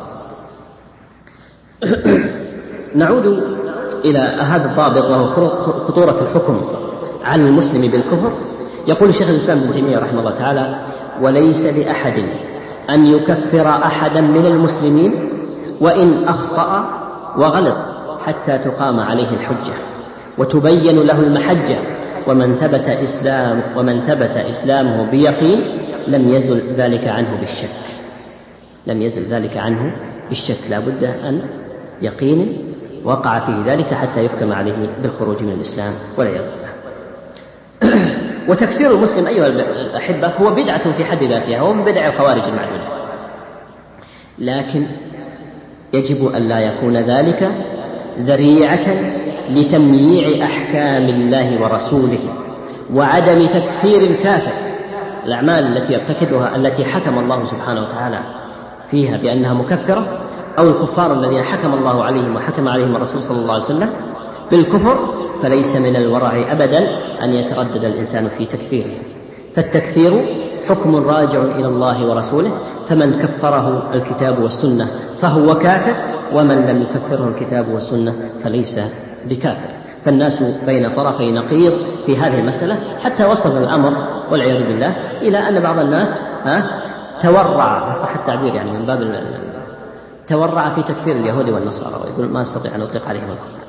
نعود إلى هذا الضابط وهو خطورة الحكم على المسلم بالكفر. يقول شيخ الإسلام ابن تيمية رحمه الله تعالى: وليس لأحد أن يكفر أحدا من المسلمين وإن أخطأ وغلط حتى تقام عليه الحجة وتبين له المحجة، ومن ثبت إسلام ومن ثبت إسلامه بيقين لم يزل ذلك عنه بالشك لم يزل ذلك عنه بالشك لا بد أن يقين وقع فيه ذلك حتى يحكم عليه بالخروج من الإسلام والعياذ بالله. وتكفير المسلم أيها الأحبة هو بدعة في حد ذاتها، هو من بدع الخوارج المعدودة، لكن يجب أن لا يكون ذلك ذريعة لتمييع أحكام الله ورسوله وعدم تكفير الكافر. الأعمال التي يرتكبها التي حكم الله سبحانه وتعالى فيها بأنها مكفرة، أو الكفار الذين حكم الله عليهم وحكم عليهم الرسول صلى الله عليه وسلم بالكفر، فليس من الورع أبدا أن يتردد الإنسان في تكفيره، فالتكفير حكم راجع إلى الله ورسوله، فمن كفره الكتاب والسنة فهو كافر، ومن لم يكفره الكتاب والسنة فليس بكافر. فالناس بين طرفي نقيض في هذه المسألة، حتى وصل الأمر والعياذ بالله إلى أن بعض الناس ها تورع، صح التعبير، يعني من باب تورع في تكفير اليهود والنصارى، ويقول ما استطيع أن أطلق عليهم الكفر.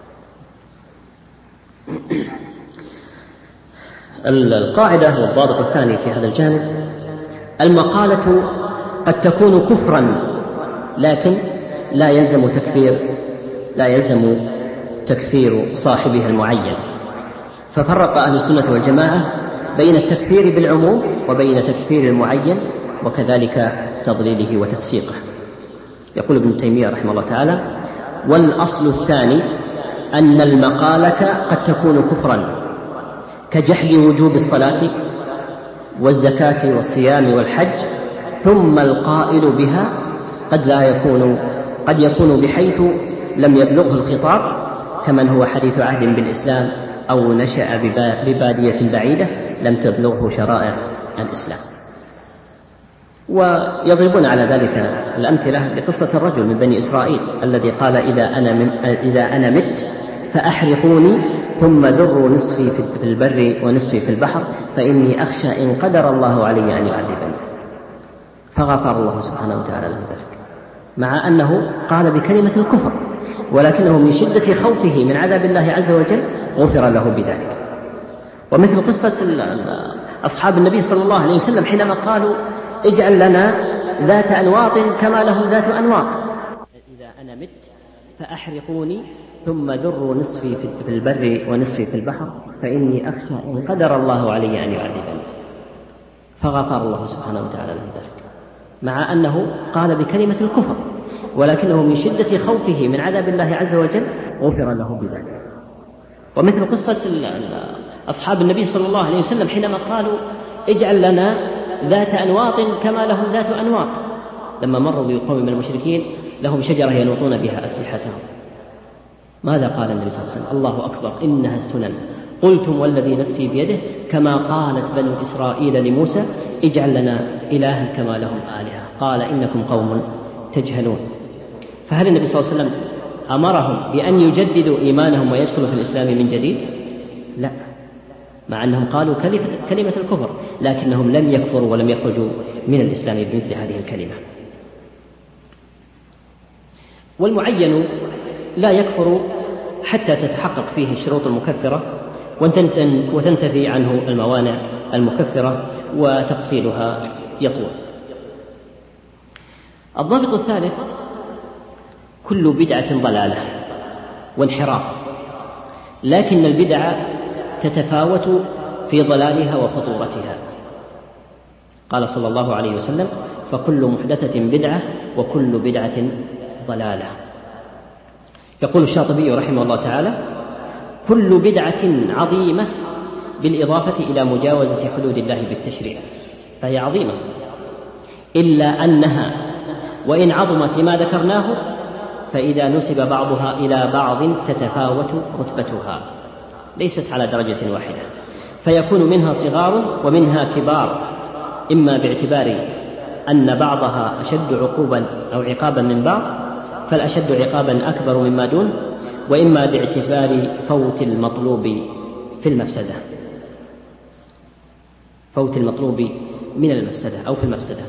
القاعدة والضابط الثاني في هذا الجانب: المقالة قد تكون كفرا لكن لا يلزم تكفير لا يلزم تكفير صاحبها المعين. ففرق أهل السنة والجماعة بين التكفير بالعموم وبين تكفير المعين وكذلك تضليله وتفسيقه. يقول ابن تيمية رحمه الله تعالى: والأصل الثاني أن المقالة قد تكون كفرا كجحد وجوب الصلاة والزكاة والصيام والحج، ثم القائل بها قد لا يكون قد يكون بحيث لم يبلغه الخطاب، كمن هو حديث عهد بالإسلام أو نشأ ببادية بعيدة لم تبلغه شرائع الإسلام. ويضربون على ذلك الأمثلة بقصة الرجل من بني إسرائيل الذي قال: إذا أنا, من إذا أنا مت فأحرقوني ثم ذروا نصفي في البر ونصفي في البحر فإني أخشى إن قدر الله علي أن يعذبني، فغفر الله سبحانه وتعالى له ذلك، مع أنه قال بكلمة الكفر، ولكنه من شدة خوفه من عذاب الله عز وجل غفر له بذلك. ومثل قصة أصحاب النبي صلى الله عليه وسلم حينما قالوا: اجعل لنا ذات أنواط كما لهم ذات أنواط، إذا أنا مت فأحرقوني ثم ذروا نصفي في البر ونصفي في البحر فإني أخشى إن قدر الله علي أن يعذبني، فغفر الله سبحانه وتعالى له ذلك، مع أنه قال بكلمة الكفر، ولكنه من شدة خوفه من عذاب الله عز وجل غفر له بذلك. ومثل قصة أصحاب النبي صلى الله عليه وسلم حينما قالوا اجعل لنا ذات أنواط كما لهم ذات أنواط، لما مروا بقوم من المشركين لهم شجرة ينوطون بها أسلحتهم، ماذا قال النبي صلى الله عليه وسلم؟ الله أكبر، إنها السنن، قلتم والذي نفسي بيده كما قالت بنو إسرائيل لموسى اجعل لنا إلها كما لهم آلهة، قال إنكم قوم تجهلون. فهل النبي صلى الله عليه وسلم أمرهم بأن يجددوا إيمانهم ويدخلوا في الإسلام من جديد؟ لا، مع أنهم قالوا كلمة الكفر، لكنهم لم يكفروا ولم يخرجوا من الإسلام بمثل هذه الكلمة. والمعين لا يكفر حتى تتحقق فيه الشروط المكفرة وتنتفي عنه الموانع المكفرة، وتفصيلها يطول. الضابط الثالث: كل بدعة ضلالة وانحراف، لكن البدع تتفاوت في ضلالها وخطورتها. قال صلى الله عليه وسلم: فكل محدثة بدعة وكل بدعة ضلالة. يقول الشاطبي رحمه الله تعالى: كل بدعة عظيمة بالإضافة إلى مجاوزة حدود الله بالتشريع، فهي عظيمة، إلا أنها وإن عظمت لما ذكرناه فإذا نسب بعضها إلى بعض تتفاوت رتبتها، ليست على درجة واحدة، فيكون منها صغار ومنها كبار، إما باعتبار أن بعضها أشد عقوبا أو عقابا من بعض فالأشد عقابا أكبر مما دون، وإما باعتبار فوت المطلوب في المفسدة، فوت المطلوب من المفسدة أو في المفسدة.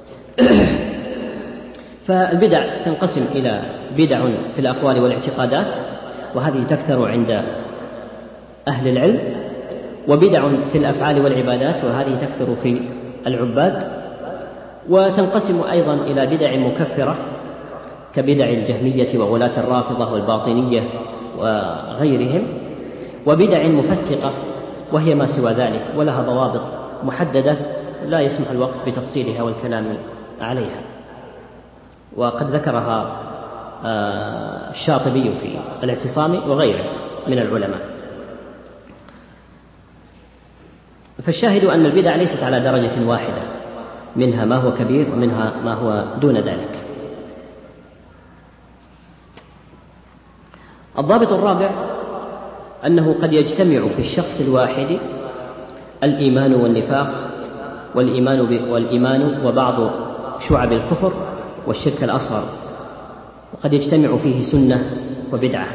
فالبدع تنقسم إلى بدع في الأقوال والاعتقادات، وهذه تكثر عند أهل العلم، وبدع في الأفعال والعبادات، وهذه تكثر في العباد، وتنقسم أيضا إلى بدع مكفرة كبدع الجهمية وغلاة الرافضة والباطنية وغيرهم، وبدع مفسقة وهي ما سوى ذلك، ولها ضوابط محددة لا يسمح الوقت بتفصيلها والكلام عليها، وقد ذكرها الشاطبي في الاعتصام وغيره من العلماء. فالشاهد أن البدع ليست على درجة واحدة، منها ما هو كبير ومنها ما هو دون ذلك. الضابط الرابع: أنه قد يجتمع في الشخص الواحد الإيمان والنفاق والإيمان, والإيمان وبعض شعب الكفر والشرك الأصغر، وقد يجتمع فيه سنة وبدعة.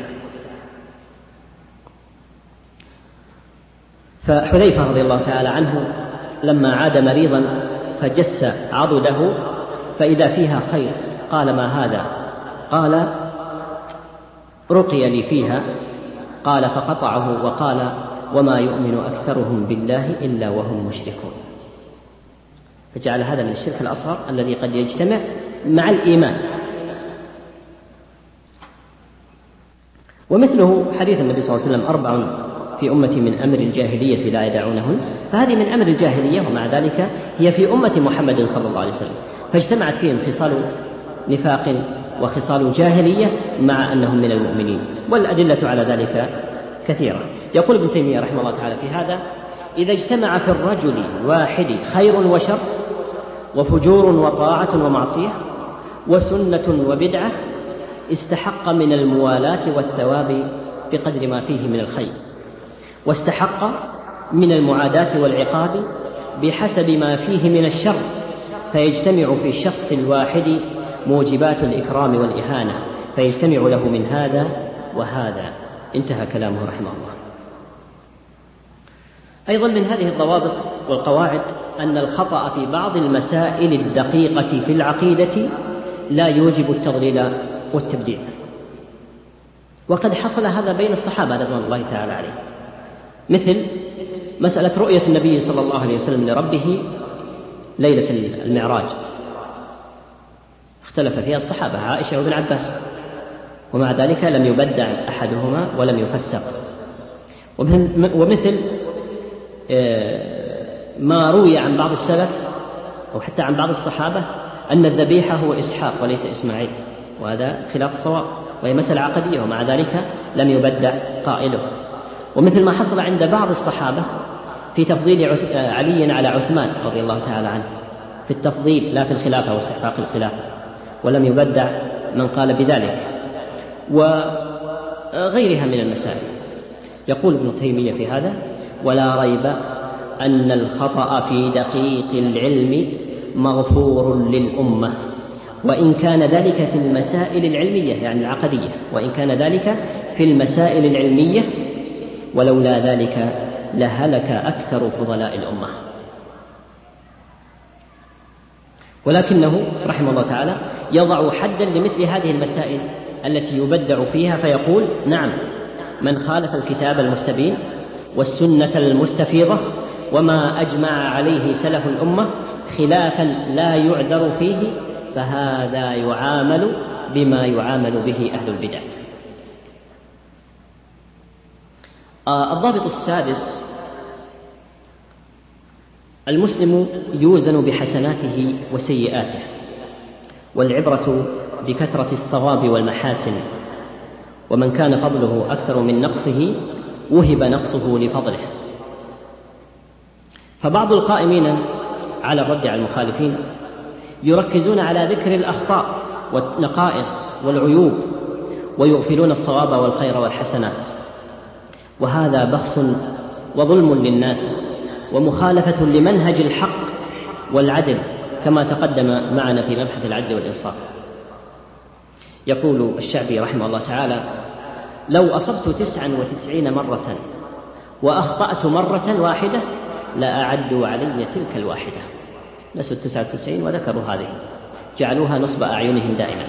فحذيفة رضي الله تعالى عنه لما عاد مريضا فجس عضده فإذا فيها خيط، قال: ما هذا؟ قال: رقي لي فيها. قال: فقطعه وقال: وما يؤمن أكثرهم بالله إلا وهم مشركون. فجعل هذا من الشرك الأصغر الذي قد يجتمع مع الإيمان. ومثله حديث النبي صلى الله عليه وسلم: أربع في أمتي من أمر الجاهلية لا يدعونهن، فهذه من أمر الجاهلية، ومع ذلك هي في أمة محمد صلى الله عليه وسلم، فاجتمعت فيهم خصال نفاق وخصال جاهلية مع أنهم من المؤمنين، والأدلة على ذلك كثيرة. يقول ابن تيمية رحمه الله تعالى في هذا: إذا اجتمع في الرجل واحد خير وشر وفجور وطاعة ومعصية وسنة وبدعة استحق من الموالاة والثواب بقدر ما فيه من الخير، واستحق من المعاداة والعقاب بحسب ما فيه من الشر، فيجتمع في الشخص الواحد موجبات الإكرام والإهانة، فيجتمع له من هذا وهذا. انتهى كلامه رحمه الله. أيضا من هذه الضوابط والقواعد أن الخطأ في بعض المسائل الدقيقة في العقيدة لا يوجب التضليل والتبديع، وقد حصل هذا بين الصحابة رضوان الله تعالى عليهم، مثل مسألة رؤية النبي صلى الله عليه وسلم لربه ليلة المعراج، اختلف فيها الصحابة عائشة وابن عباس، ومع ذلك لم يبدع أحدهما ولم يفسق. ومثل ما روي عن بعض السلف أو حتى عن بعض الصحابة أن الذبيحة هو إسحاق وليس إسماعيل، وهذا خلاف الصواب، وهي مسألة عقدية، ومع ذلك لم يبدع قائله. ومثل ما حصل عند بعض الصحابة في تفضيل علي على عثمان رضي الله تعالى عنه، في التفضيل لا في الخلافة واستحقاق الخلافة، ولم يبدع من قال بذلك، وغيرها من المسائل. يقول ابن تيمية في هذا: ولا ريب أن الخطأ في دقيق العلم مغفور للأمة، وإن كان ذلك في المسائل العلمية يعني العقدية، وإن كان ذلك في المسائل العلمية، ولولا ذلك لهلك أكثر فضلاء الأمة. ولكنه رحمه الله تعالى يضع حدا لمثل هذه المسائل التي يبدع فيها، فيقول: نعم، من خالف الكتاب المستبين والسنة المستفيضة وما أجمع عليه سلف الأمة خلافا لا يعذر فيه، فهذا يعامل بما يعامل به أهل البدع. آه الضابط السادس: المسلم يوزن بحسناته وسيئاته، والعبرة بكثرة الصواب والمحاسن، ومن كان فضله أكثر من نقصه وهب نقصه لفضله. فبعض القائمين على الرد على المخالفين يركزون على ذكر الأخطاء والنقائص والعيوب، ويغفلون الصواب والخير والحسنات، وهذا بخس وظلم للناس ومخالفة لمنهج الحق والعدل، كما تقدم معنا في مبحث العدل والإنصاف. يقول الشعبي رحمه الله تعالى: لو أصبت تسعا وتسعين مرة وأخطأت مرة واحدة لأعدوا علي تلك الواحدة. نسوا التسعة وتسعين وذكروا هذه، جعلوها نصب أعينهم دائما.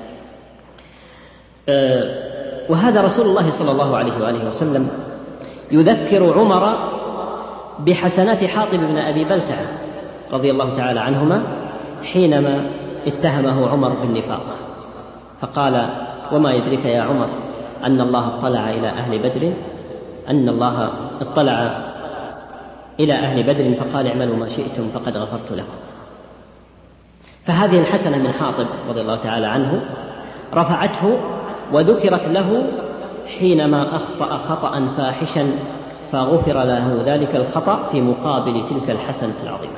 أه وهذا رسول الله صلى الله عليه وآله وسلم يذكر عمر بحسنات حاطب بن أبي بلتعة رضي الله تعالى عنهما حينما اتهمه عمر بالنفاق، فقال: وما يدرك يا عمر أن الله اطلع إلى أهل بدر أن الله اطلع إلى أهل بدر فقال: اعملوا ما شئتم فقد غفرت لكم. فهذه الحسنة من حاطب رضي الله تعالى عنه رفعته وذكرت له حينما أخطأ خطأ فاحشا، فغفر له ذلك الخطأ في مقابل تلك الحسنة العظيمة.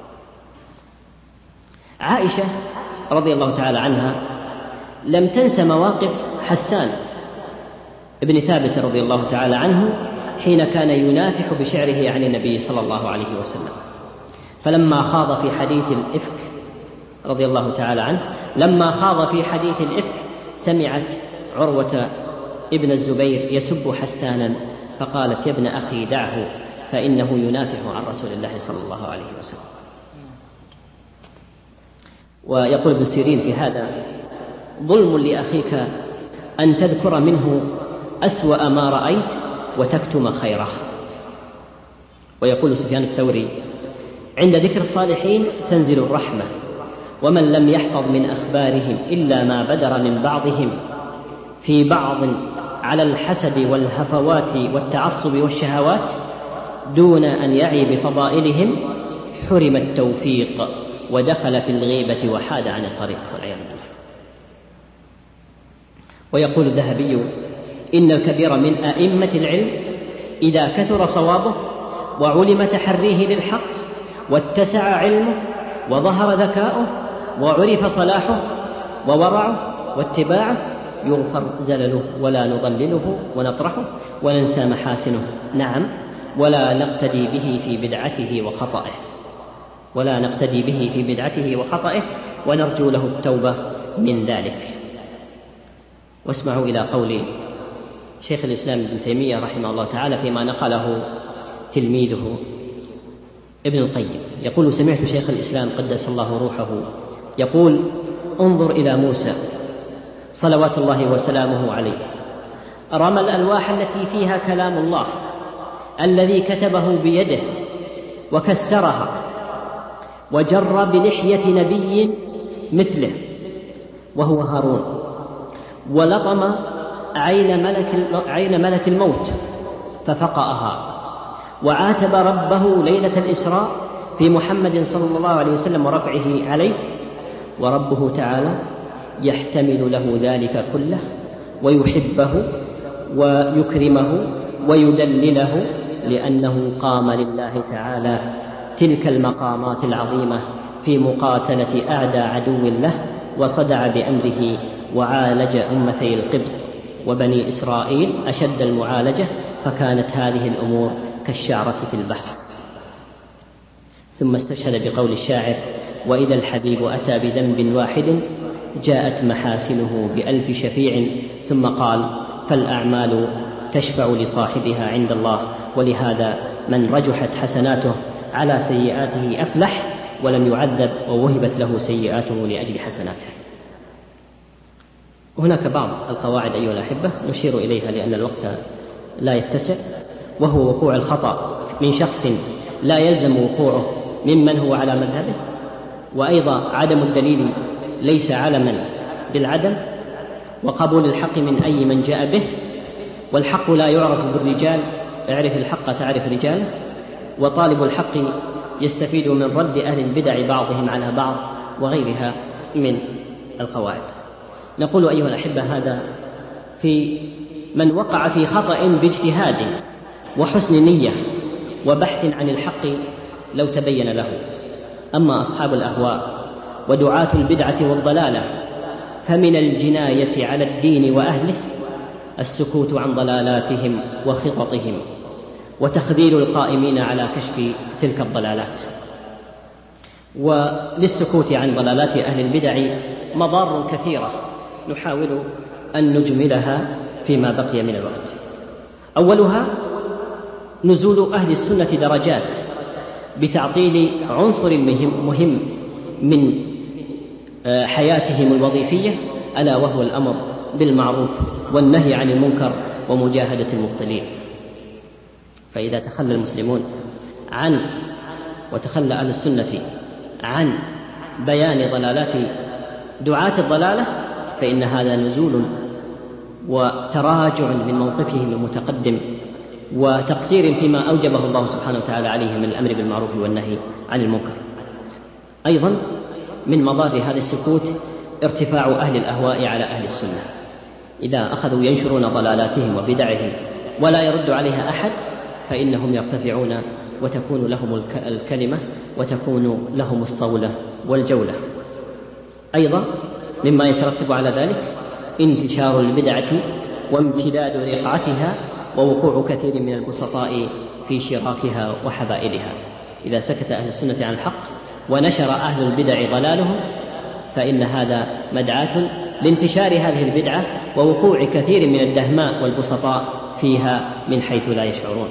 عائشة رضي الله تعالى عنها لم تنس مواقف حسان ابن ثابت رضي الله تعالى عنه حين كان ينافح بشعره عن النبي صلى الله عليه وسلم، فلما خاض في حديث الإفك رضي الله تعالى عنه لما خاض في حديث الإفك سمعت عروة ابن الزبير يسب حسانا، فقالت: يا ابن أخي دعه فإنه ينافح عن رسول الله صلى الله عليه وسلم. ويقول ابن سيرين في هذا: ظلم لأخيك أن تذكر منه أسوأ ما رأيت وتكتم خيره. ويقول سفيان الثوري: عند ذكر الصالحين تنزل الرحمة، ومن لم يحفظ من أخبارهم إلا ما بدر من بعضهم في بعض على الحسد والهفوات والتعصب والشهوات دون أن يعي بفضائلهم حرم التوفيق ودخل في الغيبة وحاد عن الطريق، والعياذ بالله. ويقول الذهبي: إن الكبير من أئمة العلم إذا كثر صوابه وعلم تحريه للحق واتسع علمه وظهر ذكاؤه وعرف صلاحه وورعه واتباعه يغفر زلله ولا نضلله ونطرحه وننسى محاسنه. نعم، ولا نقتدي به في بدعته وخطئه ولا نقتدي به في بدعته وخطئه ونرجو له التوبة من ذلك. واسمعوا إلى قول شيخ الإسلام ابن تيمية رحمه الله تعالى فيما نقله تلميذه ابن القيم. يقول: سمعت شيخ الإسلام قدس الله روحه يقول: انظر إلى موسى صلوات الله وسلامه عليه، رمى الألواح التي فيها كلام الله الذي كتبه بيده وكسرها وجر بلحية نبي مثله وهو هارون، ولطم عين ملك, عين ملك الموت ففقأها، وعاتب ربه ليلة الإسراء في محمد صلى الله عليه وسلم ورفعه عليه، وربه تعالى يحتمل له ذلك كله ويحبه ويكرمه ويدلله لأنه قام لله تعالى تلك المقامات العظيمة في مقاتلة أعدى عدو له، وصدع بأمره وعالج أمتي القبط وبني إسرائيل أشد المعالجة، فكانت هذه الأمور كالشعرة في البحر. ثم استشهد بقول الشاعر: وإذا الحبيب أتى بذنب واحد جاءت محاسنه بألف شفيع. ثم قال: فالأعمال تشفع لصاحبها عند الله، ولهذا من رجحت حسناته على سيئاته أفلح ولم يعذب ووهبت له سيئاته لأجل حسناته. هناك بعض القواعد أيها الأحبة نشير إليها لأن الوقت لا يتسع، وهو وقوع الخطأ من شخص لا يلزم وقوعه ممن هو على مذهبه، وأيضا عدم الدليل ليس علما بالعدم، وقبول الحق من أي من جاء به، والحق لا يعرف بالرجال، اعرف الحق تعرف رجاله، وطالب الحق يستفيد من رد أهل البدع بعضهم على بعض، وغيرها من القواعد. نقول أيها الأحبة هذا في من وقع في خطأ باجتهاد وحسن نية وبحث عن الحق لو تبين له. أما أصحاب الأهواء ودعاة البدعة والضلالة فمن الجناية على الدين وأهله السكوت عن ضلالاتهم وخططهم، وتخذيل القائمين على كشف تلك الضلالات. وللسكوت عن ضلالات أهل البدع مضار كثيرة نحاول أن نجملها فيما بقي من الوقت. أولها نزول أهل السنة درجات بتعطيل عنصر مهم من حياتهم الوظيفية، ألا وهو الأمر بالمعروف والنهي عن المنكر ومجاهدة المبطلين. فإذا تخلى المسلمون عن وتخلى أهل السنة عن بيان ضلالات دعاة الضلالة فإن هذا نزول وتراجع من موقفهم المتقدم وتقصير فيما أوجبه الله سبحانه وتعالى عليه من الأمر بالمعروف والنهي عن المنكر. أيضا من مضار هذا السكوت ارتفاع أهل الأهواء على أهل السنة، إذا أخذوا ينشرون ضلالاتهم وبدعهم ولا يرد عليها أحد فإنهم يرتفعون وتكون لهم الكلمة وتكون لهم الصولة والجولة. أيضا مما يترتب على ذلك انتشار البدعة وامتداد رقعتها ووقوع كثير من البسطاء في شراكها وحبائلها. إذا سكت أهل السنة عن الحق ونشر أهل البدع ضلالهم فإن هذا مدعاة لانتشار هذه البدعة ووقوع كثير من الدهماء والبسطاء فيها من حيث لا يشعرون.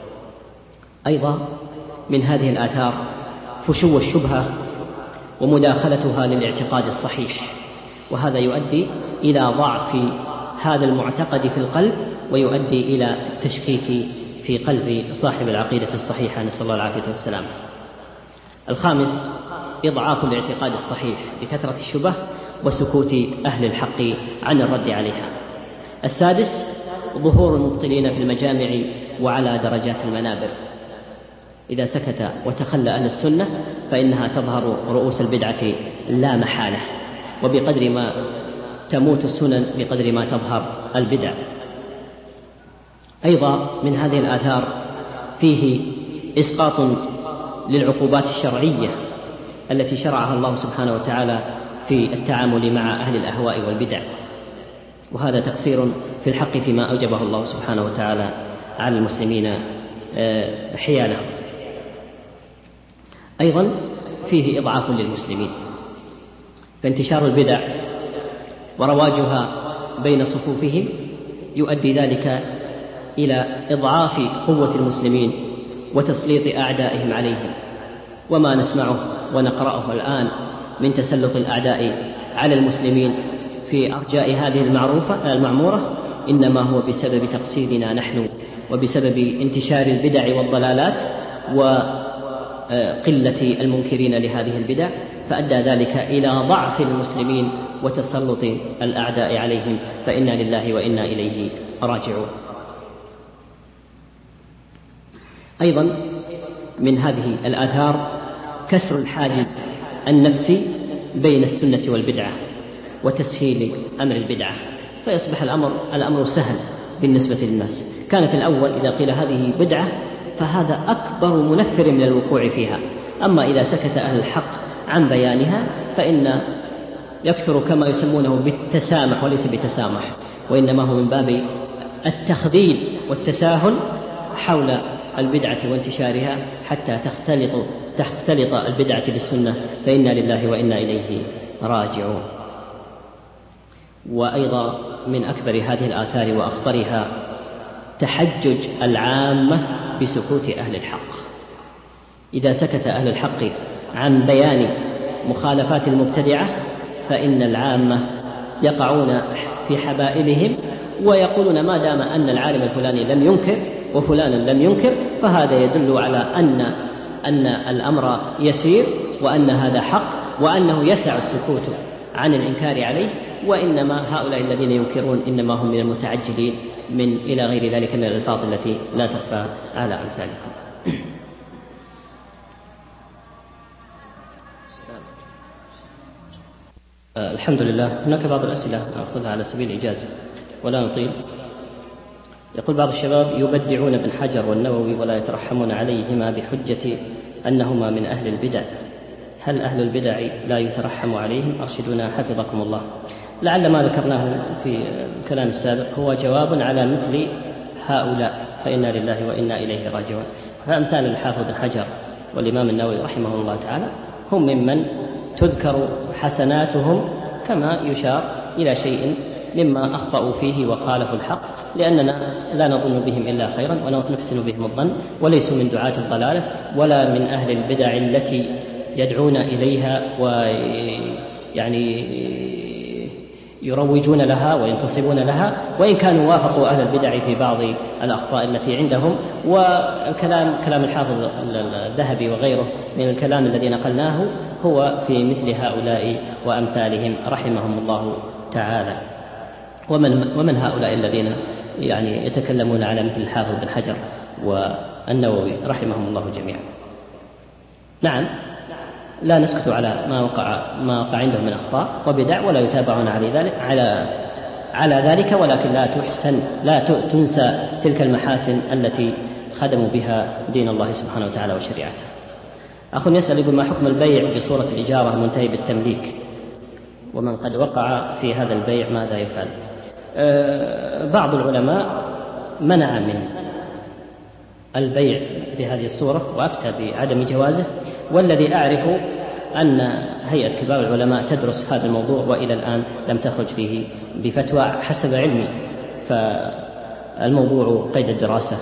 أيضا من هذه الآثار فشو الشبهة ومداخلتها للاعتقاد الصحيح، وهذا يؤدي إلى ضعف هذا المعتقد في القلب ويؤدي إلى التشكيك في قلب صاحب العقيدة الصحيحة، نسأل الله العافية والسلام. الخامس إضعاف الاعتقاد الصحيح بكثرة الشبه وسكوت أهل الحق عن الرد عليها. السادس ظهور المبطلين في المجامع وعلى درجات المنابر. إذا سكت وتخلى أهل السنة فإنها تظهر رؤوس البدعة لا محالة، وبقدر ما تموت السنن بقدر ما تظهر البدع. أيضا من هذه الآثار فيه إسقاط للعقوبات الشرعية التي شرعها الله سبحانه وتعالى في التعامل مع أهل الأهواء والبدع، وهذا تقصير في الحق فيما أوجبه الله سبحانه وتعالى على المسلمين حياله. أيضا فيه إضعاف للمسلمين، فانتشار البدع ورواجها بين صفوفهم يؤدي ذلك إلى إضعاف قوة المسلمين وتسليط أعدائهم عليهم. وما نسمعه ونقرأه الآن من تسلط الأعداء على المسلمين في أرجاء هذه المعروفة المعمورة إنما هو بسبب تقصيرنا نحن وبسبب انتشار البدع والضلالات وقلة المنكرين لهذه البدع، فأدى ذلك إلى ضعف المسلمين وتسلط الأعداء عليهم، فإنا لله وإنا إليه راجعون. أيضا من هذه الآثار كسر الحاجز النفسي بين السنة والبدعة وتسهيل أمر البدعة، فيصبح الأمر الأمر سهل بالنسبة للناس، كان في الأول إذا قيل هذه بدعة فهذا أكبر منفر من الوقوع فيها. أما إذا سكت أهل الحق عن بيانها فإن يكثر كما يسمونه بالتسامح، وليس بتسامح، وإنما هو من باب التخذيل والتساهل حول البدعة وانتشارها حتى تختلط تختلط البدعة بالسنة، فإنا لله وإنا إليه راجعون. وأيضا من أكبر هذه الآثار وأخطرها تحجج العامة بسكوت أهل الحق. إذا سكت أهل الحق عن بيان مخالفات المبتدعة فإن العامة يقعون في حبائلهم ويقولون ما دام أن العالم الفلاني لم ينكر وفلان لم ينكر فهذا يدل على أن أن الأمر يسير وأن هذا حق وأنه يسع السكوت عن الإنكار عليه، وإنما هؤلاء الذين ينكرون إنما هم من المتعجلين من إلى غير ذلك من الألفاظ التي لا تخفى على أمثالكم. الحمد لله. هناك بعض الأسئلة نأخذها على سبيل الإجازة ولا نطيل. يقول بعض الشباب يبدعون ابن حجر والنووي ولا يترحمون عليهما بحجة أنهما من أهل البدع، هل أهل البدع لا يترحم عليهم؟ أرشدونا حفظكم الله. لعل ما ذكرناه في الكلام السابق هو جواب على مثل هؤلاء، فإنا لله وإنا إليه راجعون. فأمثال الحافظ بن حجر والإمام النووي رحمه الله تعالى هم ممن تذكر حسناتهم كما يشار إلى شيء مما أخطأوا فيه وخالفوا الحق، لأننا لا نظن بهم إلا خيرا ونحسن بهم الظن، وليسوا من دعاة الضلالة ولا من أهل البدع التي يدعون إليها ويعني يروجون لها وينتصبون لها، وإن كانوا وافقوا أهل البدع في بعض الأخطاء التي عندهم. وكلام كلام الحافظ الذهبي وغيره من الكلام الذي نقلناه هو في مثل هؤلاء وأمثالهم رحمهم الله تعالى. ومن ومن هؤلاء الذين يعني يتكلمون على مثل الحافظ بن حجر والنووي رحمهم الله جميعا. نعم، لا نسكت على ما وقع ما وقع عندهم من أخطاء وبدع ولا يتابعون على ذلك على على ذلك، ولكن لا تحسن لا تنسى تلك المحاسن التي خدموا بها دين الله سبحانه وتعالى وشريعته. أخ يسأل يقول ما حكم البيع بصورة الإجارة المنتهي بالتمليك، ومن قد وقع في هذا البيع ماذا يفعل؟ أه بعض العلماء منع من البيع بهذه الصورة وأفتى بعدم جوازه، والذي أعرف أن هيئة كبار العلماء تدرس هذا الموضوع وإلى الآن لم تخرج فيه بفتوى حسب علمي، فالموضوع قيد الدراسة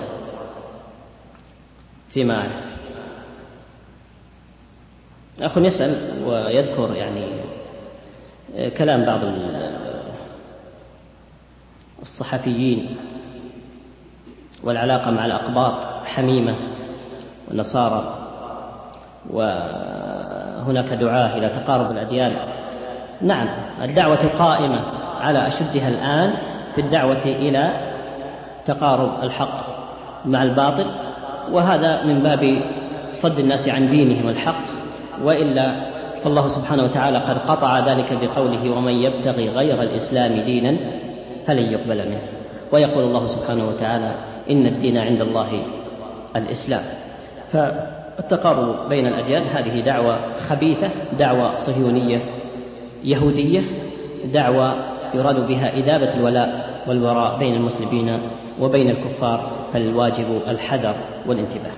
فيما أعرف. أخ يسأل ويذكر يعني كلام بعض الصحفيين والعلاقة مع الأقباط حميمة والنصارى، وهناك دعاة إلى تقارب الأديان. نعم، الدعوة قائمة على أشدها الآن في الدعوة إلى تقارب الحق مع الباطل، وهذا من باب صد الناس عن دينهم الحق، وإلا فالله سبحانه وتعالى قد قطع ذلك بقوله ومن يبتغي غير الإسلام دينا فلن يقبل منه، ويقول الله سبحانه وتعالى إن الدين عند الله الإسلام. فالتقارب بين الأديان هذه دعوة خبيثة، دعوة صهيونية يهودية، دعوة يراد بها إذابة الولاء والوراء بين المسلمين وبين الكفار، فالواجب الحذر والانتباه.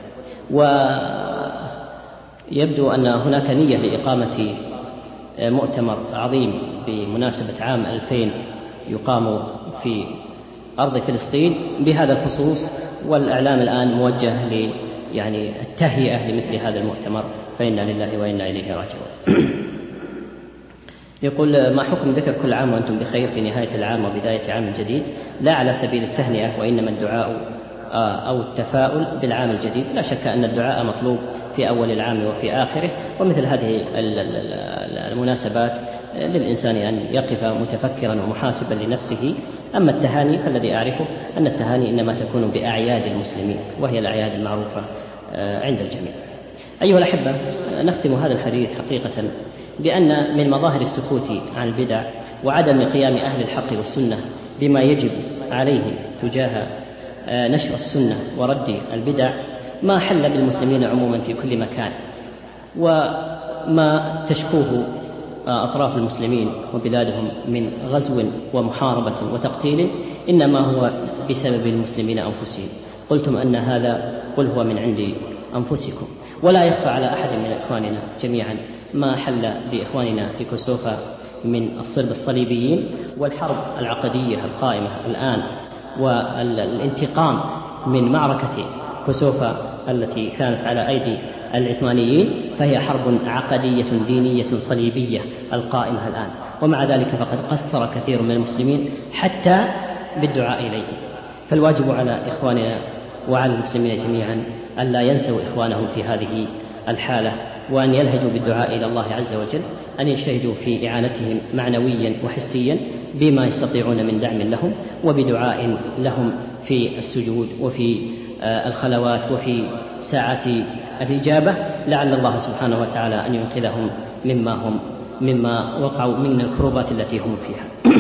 ويبدو أن هناك نية لإقامة مؤتمر عظيم بمناسبة عام ألفين يقام في أرض فلسطين بهذا الخصوص، والإعلام الآن موجه ل يعني التهيئة لمثل هذا المؤتمر، فإنا لله وإنا إليه راجعون. يقول ما حكم ذكر كل عام وأنتم بخير في نهاية العام وبداية عام جديد، لا على سبيل التهنئة وإنما الدعاء أو التفاؤل بالعام الجديد؟ لا شك أن الدعاء مطلوب في أول العام وفي آخره، ومثل هذه المناسبات للإنسان أن يقف متفكرا ومحاسبا لنفسه. أما التهاني فالذي أعرفه أن التهاني إنما تكون بأعياد المسلمين، وهي الأعياد المعروفة عند الجميع. أيها الأحبة، نختم هذا الحديث حقيقة بأن من مظاهر السكوت عن البدع وعدم قيام أهل الحق والسنة بما يجب عليهم تجاه نشر السنة ورد البدع ما حل بالمسلمين عموما في كل مكان، وما تشكوه أطراف المسلمين وبلادهم من غزو ومحاربة وتقتيل إنما هو بسبب المسلمين أنفسهم. قلتم أن هذا قل هو من عند أنفسكم، ولا يخفى على أحد من إخواننا جميعا ما حل بإخواننا في كوسوفا من الصلب الصليبيين والحرب العقدية القائمة الآن والانتقام من معركة كوسوفا التي كانت على أيدي العثمانيين، فهي حرب عقدية دينية صليبية القائمة الآن. ومع ذلك فقد قصر كثير من المسلمين حتى بالدعاء إليه. فالواجب على إخواننا وعلى المسلمين جميعا أن لا ينسوا إخوانهم في هذه الحالة، وأن يلهجوا بالدعاء إلى الله عز وجل، أن يجتهدوا في إعانتهم معنويا وحسيا بما يستطيعون من دعم لهم وبدعاء لهم في السجود وفي الخلوات وفي ساعات الإجابة، لعل الله سبحانه وتعالى أن ينقذهم مما هم مما وقعوا من الكروبات التي هم فيها.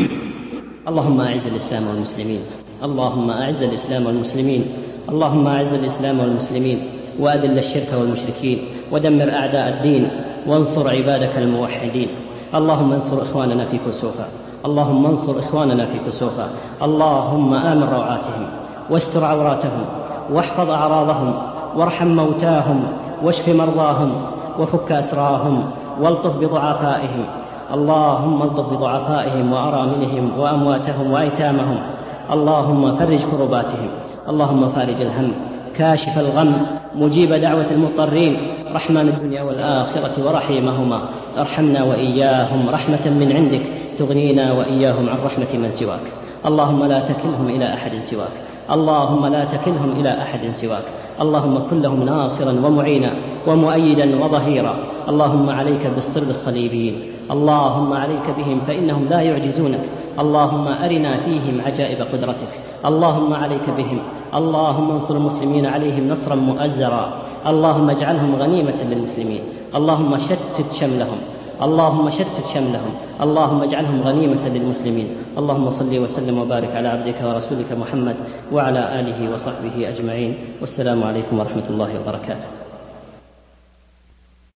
اللهم أعز الإسلام والمسلمين، اللهم أعز الإسلام والمسلمين، اللهم أعز الإسلام والمسلمين، وأذل الشرك والمشركين، ودمر أعداء الدين، وانصر عبادك الموحدين. اللهم انصر إخواننا في كوسوفا، اللهم انصر إخواننا في كوسوفا، اللهم آمن روعاتهم واستر عوراتهم واحفظ أعراضهم وارحم موتاهم واشف مرضاهم وفك أسراهم والطف بضعفائهم. اللهم الطف بضعفائهم وأراملهم وأمواتهم وأيتامهم. اللهم فرج كرباتهم، اللهم فارج الهم كاشف الغم مجيب دعوة المضطرين رحمن الدنيا والآخرة ورحيمهما. ارحمنا وإياهم رحمة من عندك تغنينا وإياهم عن رحمة من سواك. اللهم لا تكلهم إلى أحد سواك، اللهم لا تكلهم إلى أحد سواك. اللهم كن لهم ناصرا ومعينا ومؤيدا وظهيرا. اللهم عليك بالصلب الصليبيين، اللهم عليك بهم فإنهم لا يعجزونك. اللهم أرنا فيهم عجائب قدرتك. اللهم عليك بهم، اللهم انصر المسلمين عليهم نصرا مؤزرا. اللهم اجعلهم غنيمة للمسلمين، اللهم شتت شملهم، اللهم شتت شملهم، اللهم اجعلهم غنيمة للمسلمين. اللهم صل وسلم وبارك على عبدك ورسولك محمد وعلى آله وصحبه أجمعين، والسلام عليكم ورحمة الله وبركاته.